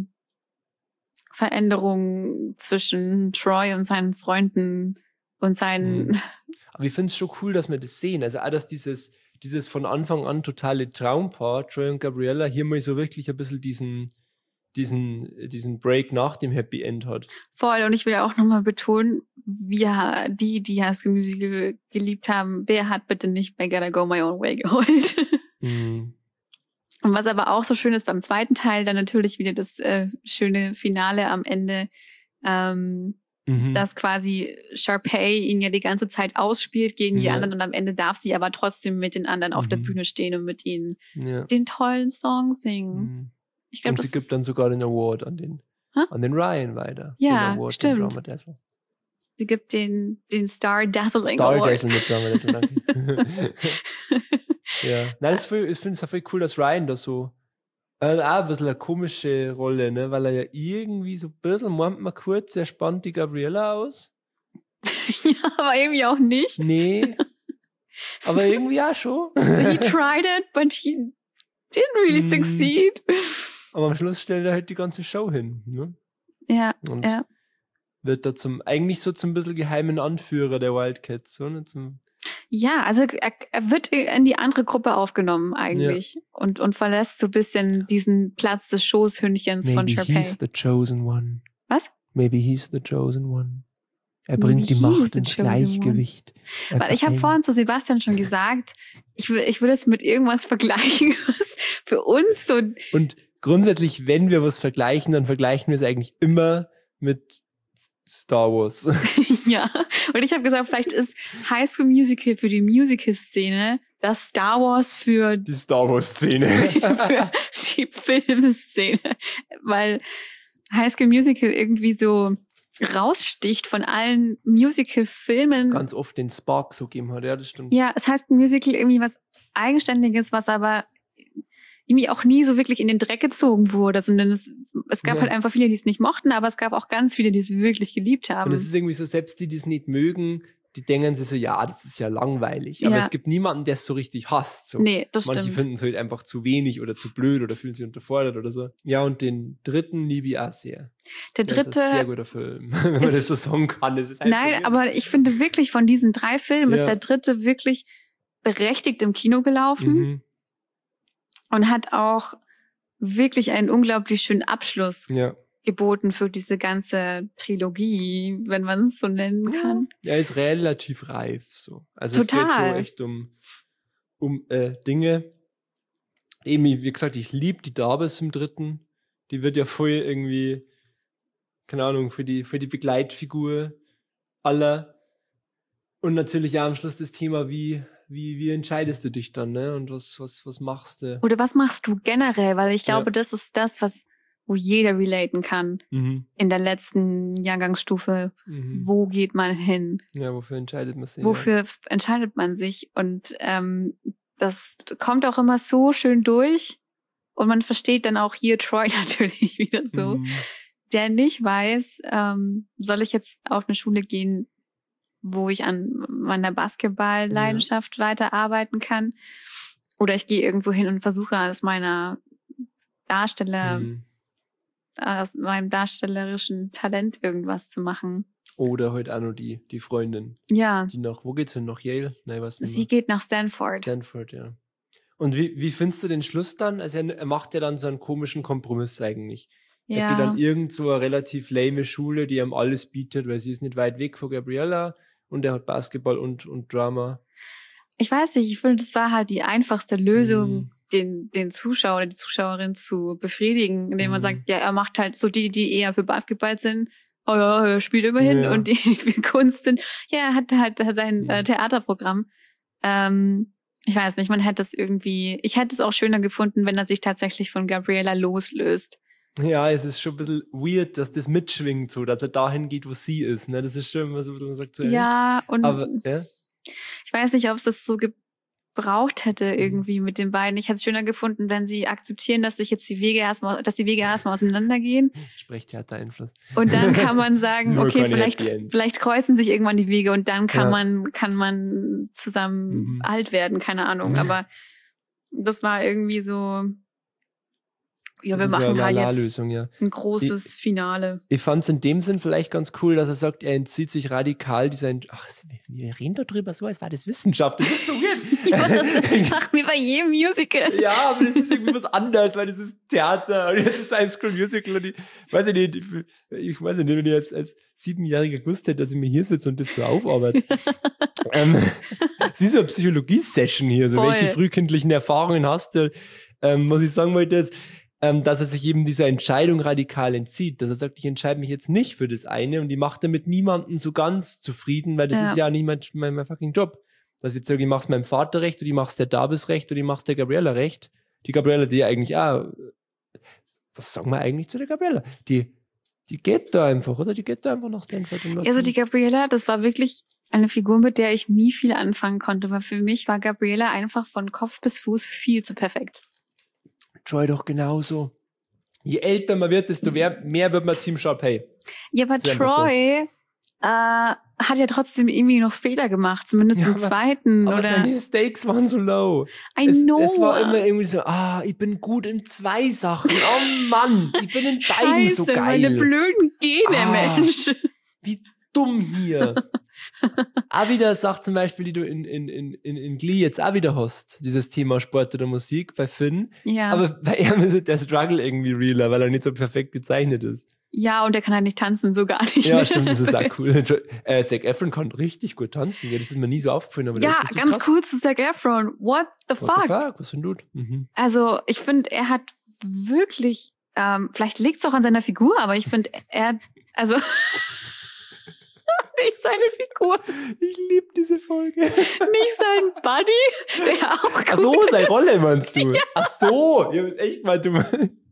Veränderung zwischen Troy und seinen Freunden und seinen... Aber ich finde es schon cool, dass wir das sehen. Also auch, dass dieses von Anfang an totale Traumpaar, Troy und Gabriella, hier mal so wirklich ein bisschen diesen Break nach dem Happy End hat. Voll, und ich will auch nochmal betonen, wir, die High School Musical geliebt haben, wer hat bitte nicht bei Gotta Go My Own Way geheult? Und was aber auch so schön ist beim zweiten Teil, dann natürlich wieder das schöne Finale am Ende, dass quasi Sharpay ihn ja die ganze Zeit ausspielt gegen die anderen und am Ende darf sie aber trotzdem mit den anderen auf der Bühne stehen und mit ihnen den tollen Song singen. Ich glaub, und sie gibt dann sogar den Award an den Ryan weiter. Ja, den Award, stimmt. Den Drama Dazzle. Sie gibt den Star Dazzling Star Award. Dazzle mit Drama Dazzle, danke. Ja. Nein, ich finde es auch voll cool, dass Ryan da so auch ein bisschen eine komische Rolle, ne? Weil er ja irgendwie so ein bisschen, meint man kurz, er spannt die Gabriella aus. Ja, aber irgendwie auch nicht. Nee. Aber irgendwie auch schon. So he tried it, but he didn't really succeed. Aber am Schluss stellt er halt die ganze Show hin, ne? Ja, und wird da eigentlich so zum bisschen geheimen Anführer der Wildcats, so, ne? Ja, also er wird in die andere Gruppe aufgenommen eigentlich und verlässt so ein bisschen diesen Platz des Schoßhündchens von Sharpay. Maybe he's the chosen one. Was? Maybe he's the chosen one. Er bringt die Macht ins Gleichgewicht. Weil ich habe vorhin zu Sebastian schon gesagt, ich würde es mit irgendwas vergleichen, was für uns so... Und grundsätzlich, wenn wir was vergleichen, dann vergleichen wir es eigentlich immer mit Star Wars. Ja, und ich habe gesagt, vielleicht ist High School Musical für die Musical-Szene das Star Wars für die Star Wars-Szene. Für die Filmszene. Weil High School Musical irgendwie so raussticht von allen Musical-Filmen. Ganz oft den Spark so gegeben hat, ja, das stimmt. Ja, es heißt Musical irgendwie was Eigenständiges, was aber irgendwie auch nie so wirklich in den Dreck gezogen wurde, sondern es gab halt einfach viele, die es nicht mochten, aber es gab auch ganz viele, die es wirklich geliebt haben. Und es ist irgendwie so, selbst die es nicht mögen, die denken sich so, ja, das ist ja langweilig. Aber es gibt niemanden, der es so richtig hasst. So. Nee, das Manche stimmt. finden es halt einfach zu wenig oder zu blöd oder fühlen sich unterfordert oder so. Ja, und den dritten liebe ich auch sehr. Der dritte ist ein sehr guter Film, wenn man das so sagen kann. Das ist nein, aber ich finde wirklich, von diesen 3 Filmen ist der dritte wirklich berechtigt im Kino gelaufen. Und hat auch wirklich einen unglaublich schönen Abschluss geboten für diese ganze Trilogie, wenn man es so nennen kann. Er ist relativ reif. So. Also total. Es geht schon echt um Dinge. Eben, wie gesagt, ich liebe die Darbus im dritten. Die wird ja voll irgendwie, keine Ahnung, für die Begleitfigur aller. Und natürlich auch am Schluss das Thema, wie entscheidest du dich dann, ne? Und was machst du? Oder was machst du generell? Weil ich glaube, das ist das, wo jeder relaten kann. In der letzten Jahrgangsstufe. Wo geht man hin? Ja, wofür entscheidet man sich? Wofür entscheidet man sich? Und das kommt auch immer so schön durch. Und man versteht dann auch hier Troy natürlich wieder so, der nicht weiß, soll ich jetzt auf eine Schule gehen, wo ich an meiner Basketball-Leidenschaft weiterarbeiten kann. Oder ich gehe irgendwo hin und versuche aus meinem darstellerischen Talent irgendwas zu machen. Oder heute auch noch die Freundin. Ja. Die wo geht's hin? Nach Yale? Nein, was nicht. Sie geht nach Stanford. Stanford, ja. Und wie findest du den Schluss dann? Also er macht ja dann so einen komischen Kompromiss eigentlich. Er geht dann irgend so eine relativ lame Schule, die ihm alles bietet, weil sie ist nicht weit weg von Gabriella und er hat Basketball und Drama. Ich weiß nicht, ich finde, das war halt die einfachste Lösung den Zuschauer oder die Zuschauerin zu befriedigen, indem man sagt, ja, er macht halt so die eher für Basketball sind, oh ja, er spielt immerhin, und die für Kunst sind, ja, er hat halt sein Theaterprogramm. Ich weiß nicht, ich hätte es auch schöner gefunden, wenn er sich tatsächlich von Gabriella loslöst. Ja, es ist schon ein bisschen weird, dass das mitschwingt, so, dass er dahin geht, wo sie ist, ne? Das ist schon immer so, man sagt so, ja, und aber, ja? Ich weiß nicht, ob es das so gebraucht hätte irgendwie mit den beiden. Ich hätte es schöner gefunden, wenn sie akzeptieren, dass die Wege erstmal auseinandergehen. Sprechtheater-Einfluss. Und dann kann man sagen, okay, vielleicht kreuzen sich irgendwann die Wege und dann kann man zusammen alt werden, keine Ahnung. Aber das war irgendwie so, ja, wir machen halt jetzt ein großes Finale. Ich fand es in dem Sinn vielleicht ganz cool, dass er sagt, er entzieht sich radikal wir reden darüber so, als war das Wissenschaft. Das ist so weird. Das macht mir bei jedem Musical. Ja, aber das ist irgendwie was anderes, weil das ist Theater und jetzt ist High School Musical und ich weiß nicht, wenn ich als 7-Jähriger gewusst hätte, dass ich mir hier sitze und das so aufarbeite. Das ist wie so eine Psychologie-Session hier, so welche frühkindlichen Erfahrungen hast du. Was ich sagen wollte ist, dass er sich eben dieser Entscheidung radikal entzieht, dass er sagt, ich entscheide mich jetzt nicht für das eine und ich mache damit niemanden so ganz zufrieden, weil das ist ja nicht mein fucking Job. Dass ich jetzt sage, ich mach's meinem Vater recht und ich mach's der Dabis recht und ich mach's der Gabriella recht. Die Gabriella, die ja eigentlich was sagen wir eigentlich zu der Gabriella? Die geht da einfach, oder? Die geht da einfach nach Stanford. Also die Gabriella, das war wirklich eine Figur, mit der ich nie viel anfangen konnte, weil für mich war Gabriella einfach von Kopf bis Fuß viel zu perfekt. Troy doch genauso. Je älter man wird, desto mehr wird man Team Sharpay. Ja, aber Troy hat ja trotzdem irgendwie noch Fehler gemacht, zumindest im zweiten. Aber seine Stakes waren so low. I know. Es war immer irgendwie so, ich bin gut in 2 Sachen. Oh Mann, ich bin in beiden so geil. Meine blöden Gene, Mensch. Wie dumm hier. Auch wieder sagt zum Beispiel, die du in Glee jetzt auch wieder hast, dieses Thema Sport oder Musik bei Finn. Ja. Aber bei ihm ist der Struggle irgendwie realer, weil er nicht so perfekt gezeichnet ist. Ja, und der kann halt nicht tanzen, so gar nicht. Ja, stimmt, das ist auch cool. Zac Efron kann richtig gut tanzen. Ja, das ist mir nie so aufgefallen. Aber ja, ganz cool zu Zac Efron. What the fuck? Was für ein Dude? Mhm. Also, ich finde, er hat wirklich, vielleicht liegt es auch an seiner Figur, aber ich finde, nicht seine Figur. Ich liebe diese Folge. Nicht sein Buddy, der auch gut Ach so, seine Rolle meinst du? Ja. Ach so, ich hab echt mal du.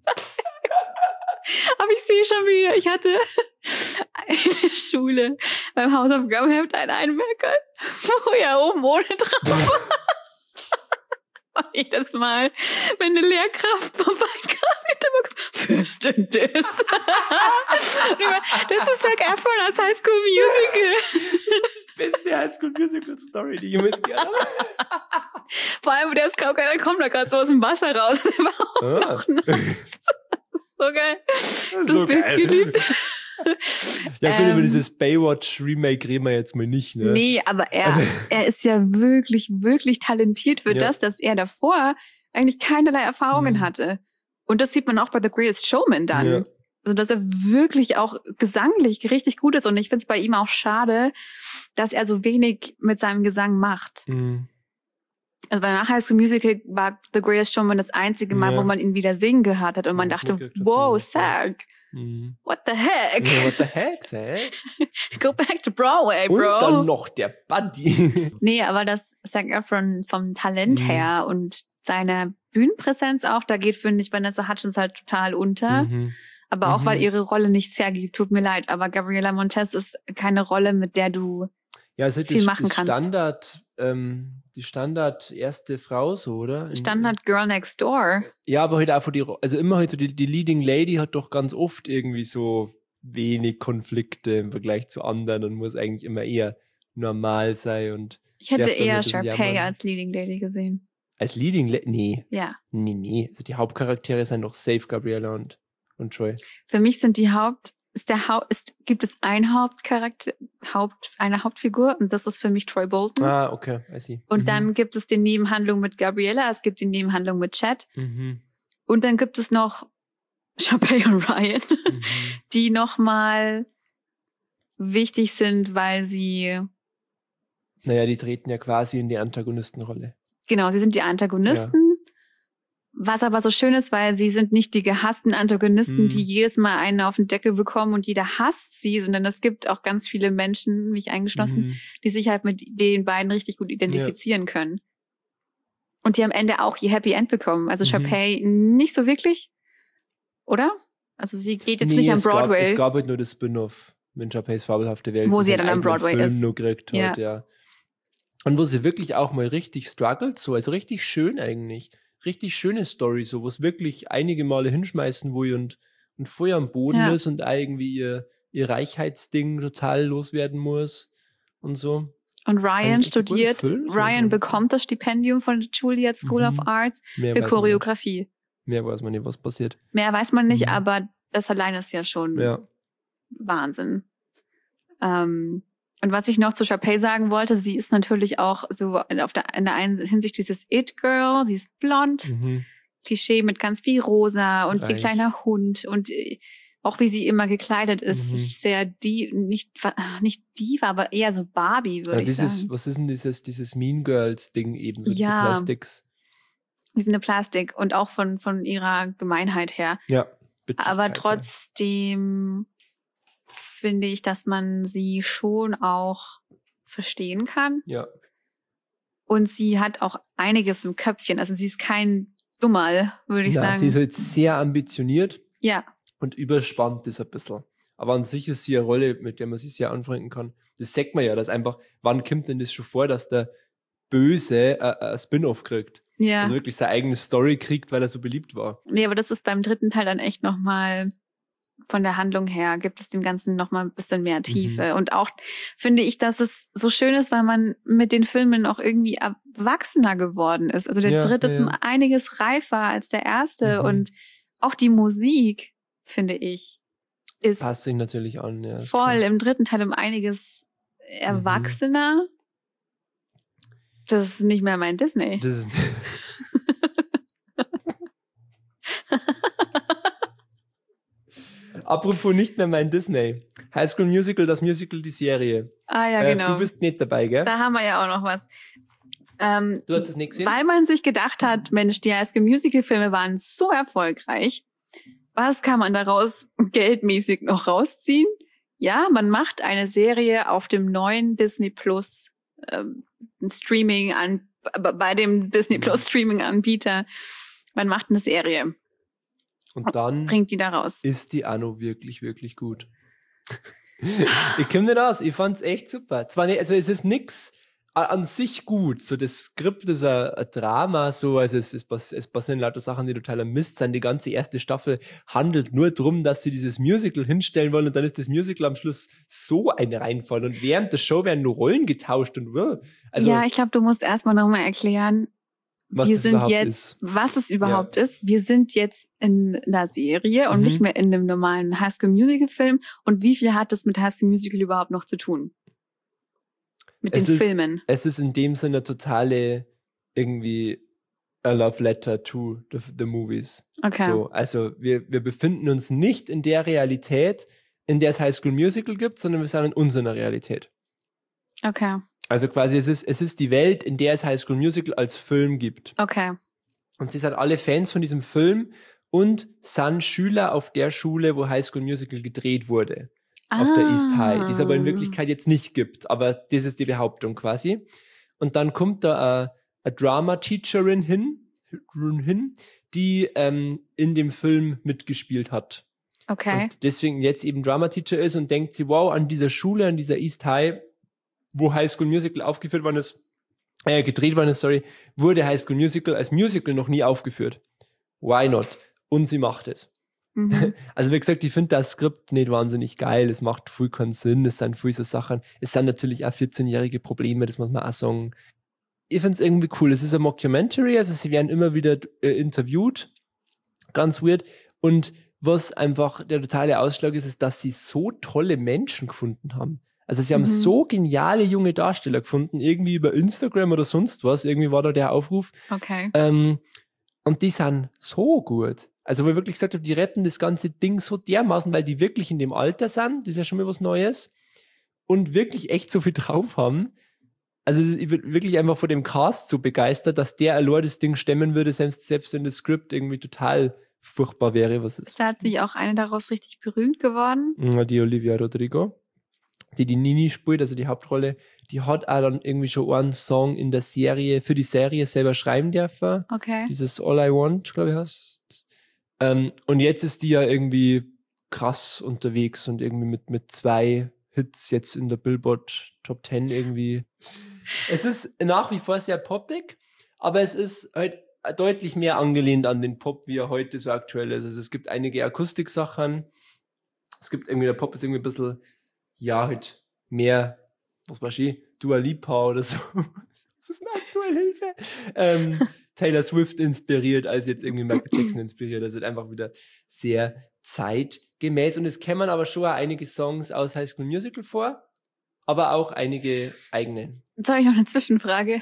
Aber ich sehe schon wieder, ich hatte in der Schule beim Hausaufgabenheft einen Einmerker, wo ja oben ohne drauf. Jedes Mal, wenn eine Lehrkraft vorbeikam, hätte man gesagt, wer ist denn das? Das ist Zac Efron aus High School Musical. Das ist die beste High School Musical Story, die ich jemals gehört habe. Vor allem, der kommt da gerade so aus dem Wasser raus. Der war auch noch nass. Das ist so geil. Das Bild geliebt. Ja gut, über dieses Baywatch-Remake reden wir jetzt mal nicht, ne? Nee, aber er ist ja wirklich, wirklich talentiert für das, dass er davor eigentlich keinerlei Erfahrungen hatte. Und das sieht man auch bei The Greatest Showman dann. Ja. Also, dass er wirklich auch gesanglich richtig gut ist. Und ich finde es bei ihm auch schade, dass er so wenig mit seinem Gesang macht. Mhm. Also bei nach High School Musical war The Greatest Showman das einzige Mal, wo man ihn wieder singen gehört hat. Und man dachte, wow, Zac. What the heck? Yeah, what the heck, Zac? Go back to Broadway, bro. Und dann noch der Buddy. Nee, aber das Zac Efron vom Talent her und seiner Bühnenpräsenz auch, da geht, finde ich, Vanessa Hudgens halt total unter. Aber auch, weil ihre Rolle nichts hergibt. Tut mir leid, aber Gabriella Montez ist keine Rolle, mit der du viel machen kannst. Die Standard erste Frau so, oder? Standard Girl Next Door. Ja, aber halt auch immer halt so die Leading Lady hat doch ganz oft irgendwie so wenig Konflikte im Vergleich zu anderen und muss eigentlich immer eher normal sein und ich hätte eher Sharpay als Leading Lady gesehen. Als Leading Lady? Nee. Ja. Nee. Also die Hauptcharaktere sind doch safe Gabriella und Troy. Für mich sind gibt es einen eine Hauptfigur und das ist für mich Troy Bolton. Ah, okay, I see. Und dann gibt es die Nebenhandlung mit Gabriella, es gibt die Nebenhandlung mit Chad. Und dann gibt es noch Sharpay und Ryan, die nochmal wichtig sind, weil sie... Naja, die treten ja quasi in die Antagonistenrolle. Genau, sie sind die Antagonisten. Was aber so schön ist, weil sie sind nicht die gehassten Antagonisten, die jedes Mal einen auf den Deckel bekommen und jeder hasst sie, sondern es gibt auch ganz viele Menschen, mich eingeschlossen, die sich halt mit den beiden richtig gut identifizieren können. Und die am Ende auch ihr Happy End bekommen. Also Sharpay nicht so wirklich, oder? Also sie geht jetzt nicht am Broadway. Es gab halt nur das Spin-off mit Sharpays fabelhafte Welt. Wo sie ja dann am Broadway Film ist. Nur gekriegt hat, ja. Und wo sie wirklich auch mal richtig struggelt, so, also richtig schön eigentlich. Richtig schöne Story, so, wo es wirklich einige Male hinschmeißen, wo ihr und Feuer am Boden ist und irgendwie ihr Reichheitsding total loswerden muss und so. Und Ryan studiert, Ryan bekommt das Stipendium von der Juilliard School of Arts für Choreografie. Mehr weiß man nicht, was passiert. Mehr weiß man nicht, aber das allein ist ja schon Wahnsinn. Und was ich noch zu Sharpay sagen wollte, sie ist natürlich auch so in der einen Hinsicht dieses It-Girl, sie ist blond, Klischee mit ganz viel rosa und ihr kleiner Hund und auch wie sie immer gekleidet ist, ist sehr nicht Diva, aber eher so Barbie, würde ich sagen. Was ist denn dieses Mean Girls Ding eben, so diese Plastics? Wie sind eine Plastik und auch von ihrer Gemeinheit her. Ja. Aber trotzdem finde ich, dass man sie schon auch verstehen kann. Ja. Und sie hat auch einiges im Köpfchen. Also sie ist kein Dummerl, würde ich sagen. Sie ist halt sehr ambitioniert. Ja. Und überspannt ist ein bisschen. Aber an sich ist sie eine Rolle, mit der man sich sehr anfreunden kann. Das sagt man ja, dass einfach, wann kommt denn das schon vor, dass der Böse ein Spin-off kriegt? Ja. Also wirklich seine eigene Story kriegt, weil er so beliebt war. Nee, aber das ist beim dritten Teil dann echt nochmal von der Handlung her, gibt es dem Ganzen nochmal ein bisschen mehr Tiefe. Und auch finde ich, dass es so schön ist, weil man mit den Filmen auch irgendwie erwachsener geworden ist. Also der dritte ist einiges reifer als der erste und auch die Musik, finde ich, ist passt sich natürlich an, ja. Voll im dritten Teil um einiges erwachsener. Das ist nicht mehr mein Disney. Das ist Apropos nicht mehr mein Disney. High School Musical, das Musical, die Serie. Ah ja, genau. Du bist nicht dabei, gell? Da haben wir ja auch noch was. Du hast das nicht gesehen? Weil man sich gedacht hat, Mensch, die High School Musical Filme waren so erfolgreich. Was kann man daraus geldmäßig noch rausziehen? Ja, man macht eine Serie auf dem neuen Disney Plus Streaming bei dem Disney Plus Streaming Anbieter. Man macht eine Serie. Und dann bringt die da raus. Ist die Anno wirklich, wirklich gut. Ich komme nicht aus. Ich fand's echt super. Zwar nicht, also es ist nix an sich gut. So das Skript ist ein Drama, so, also es passieren lauter Sachen, die totaler Mist sind. Die ganze erste Staffel handelt nur darum, dass sie dieses Musical hinstellen wollen und dann ist das Musical am Schluss so ein Reinfall und während der Show werden nur Rollen getauscht und also, ja, ich glaube, du musst erstmal nochmal erklären, was es überhaupt ist. Wir sind jetzt in einer Serie und nicht mehr in einem normalen High School Musical Film. Und wie viel hat das mit High School Musical überhaupt noch zu tun? Mit den Filmen. Es ist in dem Sinne totale irgendwie a love letter to the movies. Okay. So, also wir befinden uns nicht in der Realität, in der es High School Musical gibt, sondern wir sind in unserer Realität. Okay. Also quasi es ist die Welt, in der es High School Musical als Film gibt. Okay. Und sie sind alle Fans von diesem Film und sind Schüler auf der Schule, wo High School Musical gedreht wurde. Auf der East High, die es aber in Wirklichkeit jetzt nicht gibt. Aber das ist die Behauptung quasi. Und dann kommt da eine Drama-Teacherin hin, die in dem Film mitgespielt hat. Okay. Und deswegen jetzt eben Drama-Teacher ist und denkt sie, wow, an dieser Schule, an dieser East High, wo High School Musical gedreht worden ist, wurde High School Musical als Musical noch nie aufgeführt. Why not? Und sie macht es. Also wie gesagt, ich finde das Skript nicht wahnsinnig geil, es macht voll keinen Sinn, es sind viel so Sachen, es sind natürlich auch 14-jährige Probleme, das muss man auch sagen. Ich finde es irgendwie cool, es ist ein Mockumentary, also sie werden immer wieder interviewt, ganz weird, und was einfach der totale Ausschlag ist, dass sie so tolle Menschen gefunden haben. Also sie haben so geniale junge Darsteller gefunden, irgendwie über Instagram oder sonst was, irgendwie war da der Aufruf. Okay. Und die sind so gut. Also wo ich wirklich gesagt habe, die retten das ganze Ding so dermaßen, weil die wirklich in dem Alter sind, das ist ja schon mal was Neues, und wirklich echt so viel drauf haben. Also ich bin wirklich einfach von dem Cast so begeistert, dass der allein das Ding stemmen würde, selbst wenn das Skript irgendwie total furchtbar wäre. Was ist Da hat sich auch eine daraus richtig berühmt geworden. Die Olivia Rodrigo, die Nini spielt, also die Hauptrolle, die hat auch dann irgendwie schon einen Song in der Serie, für die Serie selber schreiben dürfen. Okay. Dieses All I Want, glaube ich, heißt. Und jetzt ist die ja irgendwie krass unterwegs und irgendwie mit 2 Hits jetzt in der Billboard Top 10 irgendwie. Es ist nach wie vor sehr poppig, aber es ist halt deutlich mehr angelehnt an den Pop, wie er heute so aktuell ist. Also es gibt einige Akustiksachen. Es gibt irgendwie, der Pop ist irgendwie ein bisschen, ja, halt mehr, was weiß ich, Dua Lipa oder so. Das ist eine aktuelle Hilfe. Taylor Swift inspiriert, als jetzt irgendwie Michael Jackson inspiriert. Also einfach wieder sehr zeitgemäß. Und es kämen aber schon auch einige Songs aus High School Musical vor, aber auch einige eigene. Jetzt habe ich noch eine Zwischenfrage.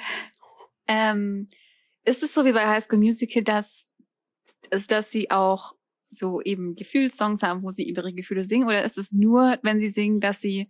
Ist es so wie bei High School Musical, dass sie auch so eben Gefühlssongs haben, wo sie über ihre Gefühle singen? Oder ist es nur, wenn sie singen, dass sie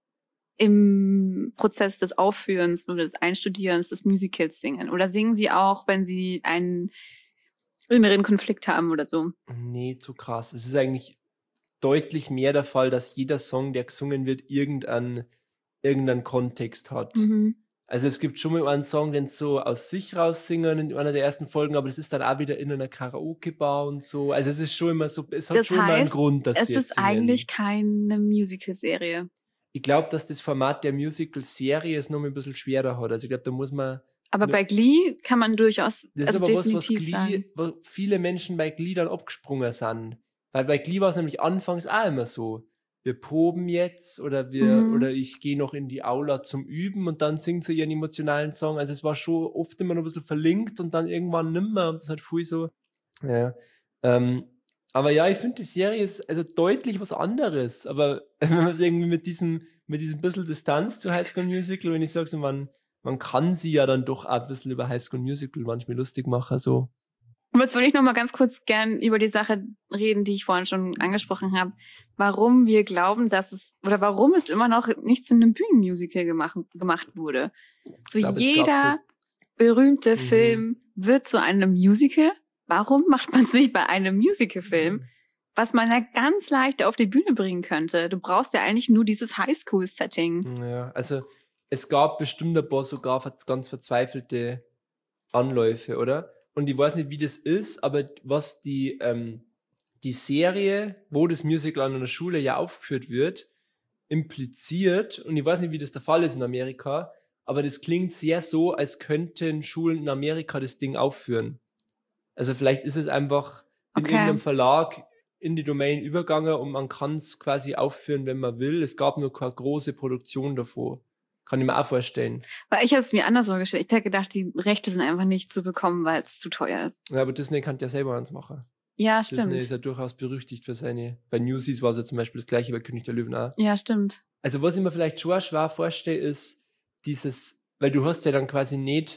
im Prozess des Aufführens oder des Einstudierens des Musicals singen? Oder singen sie auch, wenn sie einen inneren Konflikt haben oder so? Nee, zu krass. Es ist eigentlich deutlich mehr der Fall, dass jeder Song, der gesungen wird, irgendeinen Kontext hat. Mhm. Also es gibt schon mal einen Song, den so aus sich raus singen in einer der ersten Folgen, aber das ist dann auch wieder in einer Karaoke-Bar und so. Also es ist schon immer so, es hat Das schon immer einen heißt, Grund, dass es sie jetzt ist singen. eigentlich keine Musical-Serie. Ich glaube, dass das Format der Musical-Serie es noch mal ein bisschen schwerer hat. Also ich glaube, da muss man... Aber bei Glee kann man durchaus, Das also ist aber definitiv was sagen. Glee, wo viele Menschen bei Glee dann abgesprungen sind. Weil bei Glee war es nämlich anfangs auch immer so. Wir proben jetzt oder ich gehe noch in die Aula zum Üben und dann singt sie ihren emotionalen Song. Also es war schon oft immer noch ein bisschen verlinkt und dann irgendwann nimmer und das hat viel so. Ja. Aber ja, ich finde die Serie ist also deutlich was anderes. Aber wenn man es irgendwie mit diesem bisschen Distanz zu High School Musical, wenn ich sage so, man kann sie ja dann doch auch ein bisschen über High School Musical manchmal lustig machen, so. Und jetzt würde ich noch mal ganz kurz gern über die Sache reden, die ich vorhin schon angesprochen habe. Warum wir glauben, warum es immer noch nicht zu einem Bühnenmusical gemacht wurde. So jeder berühmte Film wird zu einem Musical. Warum macht man es nicht bei einem Musicalfilm, was man ja ganz leicht auf die Bühne bringen könnte? Du brauchst ja eigentlich nur dieses Highschool-Setting. Ja, also es gab bestimmt ein paar sogar ganz verzweifelte Anläufe, oder? Und ich weiß nicht, wie das ist, aber was die Serie, wo das Musical an einer Schule ja aufgeführt wird, impliziert, und ich weiß nicht, wie das der Fall ist in Amerika, aber das klingt sehr so, als könnten Schulen in Amerika das Ding aufführen. Also vielleicht ist es einfach in irgendeinem Verlag in die Domain übergegangen und man kann es quasi aufführen, wenn man will. Es gab nur keine große Produktion davor. Kann ich mir auch vorstellen. Weil ich hätte es mir anders vorgestellt. Ich hätte gedacht, die Rechte sind einfach nicht zu bekommen, weil es zu teuer ist. Ja, aber Disney kann ja selber eins machen. Ja, stimmt. Disney ist ja durchaus berüchtigt für seine... Bei Newsies war es ja zum Beispiel das gleiche bei König der Löwen auch. Ja, stimmt. Also was ich mir vielleicht schon schwer vorstelle, ist dieses... Weil du hast ja dann quasi nicht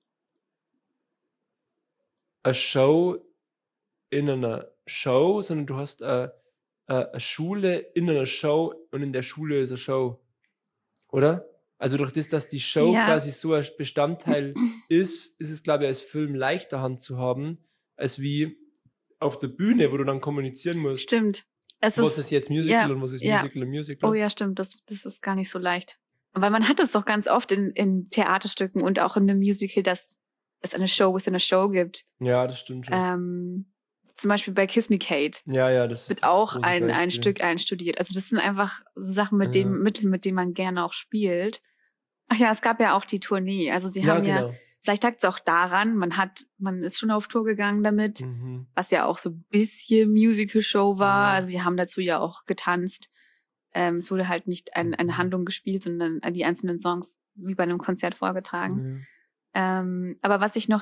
eine Show in einer Show, sondern du hast eine Schule in einer Show und in der Schule ist eine Show. Oder? Also durch das, dass die Show quasi so ein Bestandteil ist es, glaube ich, als Film leichter Hand zu haben, als wie auf der Bühne, wo du dann kommunizieren musst. Stimmt. Was ist jetzt Musical und was ist Musical und Musical? Oh ja, stimmt. Das ist gar nicht so leicht. Weil man hat es doch ganz oft in Theaterstücken und auch in einem Musical, dass es eine Show within a Show gibt. Ja, das stimmt schon. Zum Beispiel bei Kiss Me Kate. Ja, das wird auch ein Stück einstudiert. Also das sind einfach so Sachen, mit denen man gerne auch spielt. Ach ja, es gab ja auch die Tournee. Also sie haben genau. Vielleicht lag es auch daran, man ist schon auf Tour gegangen damit, was ja auch so ein bisschen Musical-Show war. Also sie haben dazu ja auch getanzt. Es wurde halt nicht eine Handlung gespielt, sondern die einzelnen Songs wie bei einem Konzert vorgetragen. Aber was ich noch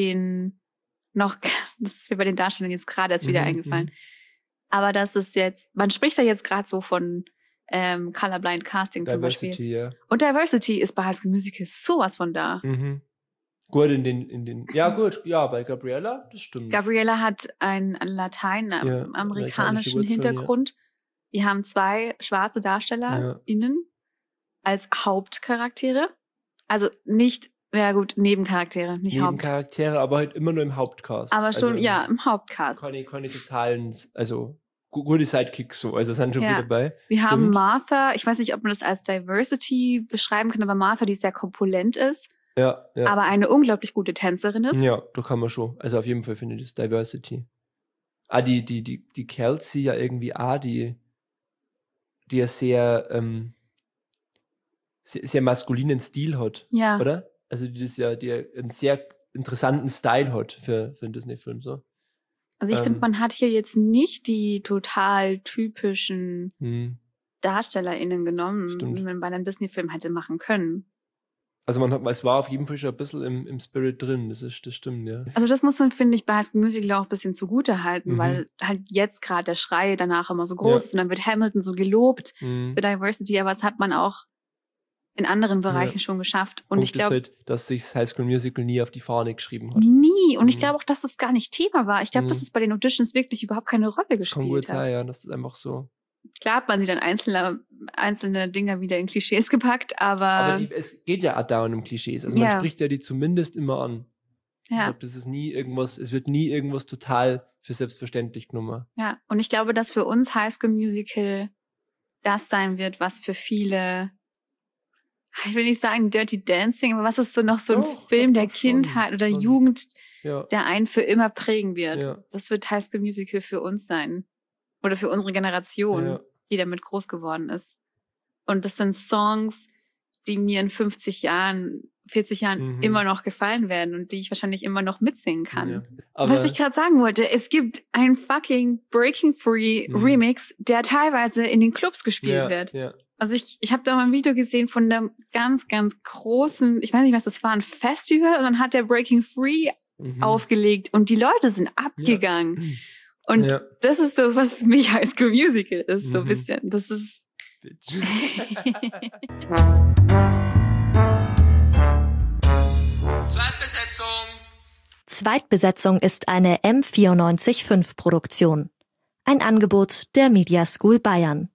das ist mir bei den Darstellern jetzt gerade erst wieder eingefallen. Aber das ist jetzt, man spricht da jetzt gerade so von Colorblind Casting zum Beispiel. Ja. Und Diversity ist bei High School Musical sowas von da. Gut, bei Gabriella, das stimmt. Gabriella hat einen lateinamerikanischen Hintergrund. Ja. Wir haben 2 schwarze DarstellerInnen als Hauptcharaktere. Also nicht, ja gut, Nebencharaktere, nicht Haupt. Nebencharaktere, aber halt immer nur im Hauptcast. Aber schon, also ja, im Hauptcast. Keine totalen, also gute Sidekicks so, also sind schon viel dabei. Wir haben Martha, ich weiß nicht, ob man das als Diversity beschreiben kann, aber Martha, die sehr korpulent ist, aber eine unglaublich gute Tänzerin ist. Ja, da kann man schon. Also auf jeden Fall finde ich das Diversity. Die Kelsey ja irgendwie die ja sehr maskulinen Stil hat, oder? Also die einen sehr interessanten Style hat für einen Disney-Film, so. Also ich finde, man hat hier jetzt nicht die total typischen DarstellerInnen genommen, wie man bei einem Disney-Film hätte machen können. Also es war auf jeden Fall schon ein bisschen im Spirit drin, das stimmt, ja. Also das muss man, finde ich, bei High School Musical auch ein bisschen zugute halten, weil halt jetzt gerade der Schrei danach immer so groß ist und dann wird Hamilton so gelobt für Diversity, aber das hat man auch in anderen Bereichen schon geschafft. Und ich glaube, halt, dass sich High School Musical nie auf die Fahne geschrieben hat. Nie. Und ich glaube auch, dass das gar nicht Thema war. Ich glaube, dass es bei den Auditions wirklich überhaupt keine Rolle gespielt hat. Kann gut sein, ja, das ist einfach so. Klar hat man sie dann einzelne Dinger wieder in Klischees gepackt, aber es geht ja auch dauernd um Klischees. Also man spricht ja die zumindest immer an. Ja. Ich glaube, das ist es wird nie irgendwas total für selbstverständlich genommen. Ja, und ich glaube, dass für uns High School Musical das sein wird, was für viele, ich will nicht sagen Dirty Dancing, aber was ist so noch so ein Film der Kindheit oder Jugend, der einen für immer prägen wird. Ja. Das wird High School Musical für uns sein. Oder für unsere Generation, die damit groß geworden ist. Und das sind Songs, die mir in 50 Jahren, 40 Jahren immer noch gefallen werden und die ich wahrscheinlich immer noch mitsingen kann. Ja. Was ich gerade sagen wollte, es gibt einen fucking Breaking Free Remix, der teilweise in den Clubs gespielt wird. Ja. Also ich habe da mal ein Video gesehen von einem ganz, ganz großen, ich weiß nicht, was das war, ein Festival, und dann hat der Breaking Free aufgelegt und die Leute sind abgegangen. Ja. Und das ist so, was für mich High School Musical ist, so ein bisschen. Das ist... Zweitbesetzung ist eine M94.5 Produktion. Ein Angebot der Media School Bayern.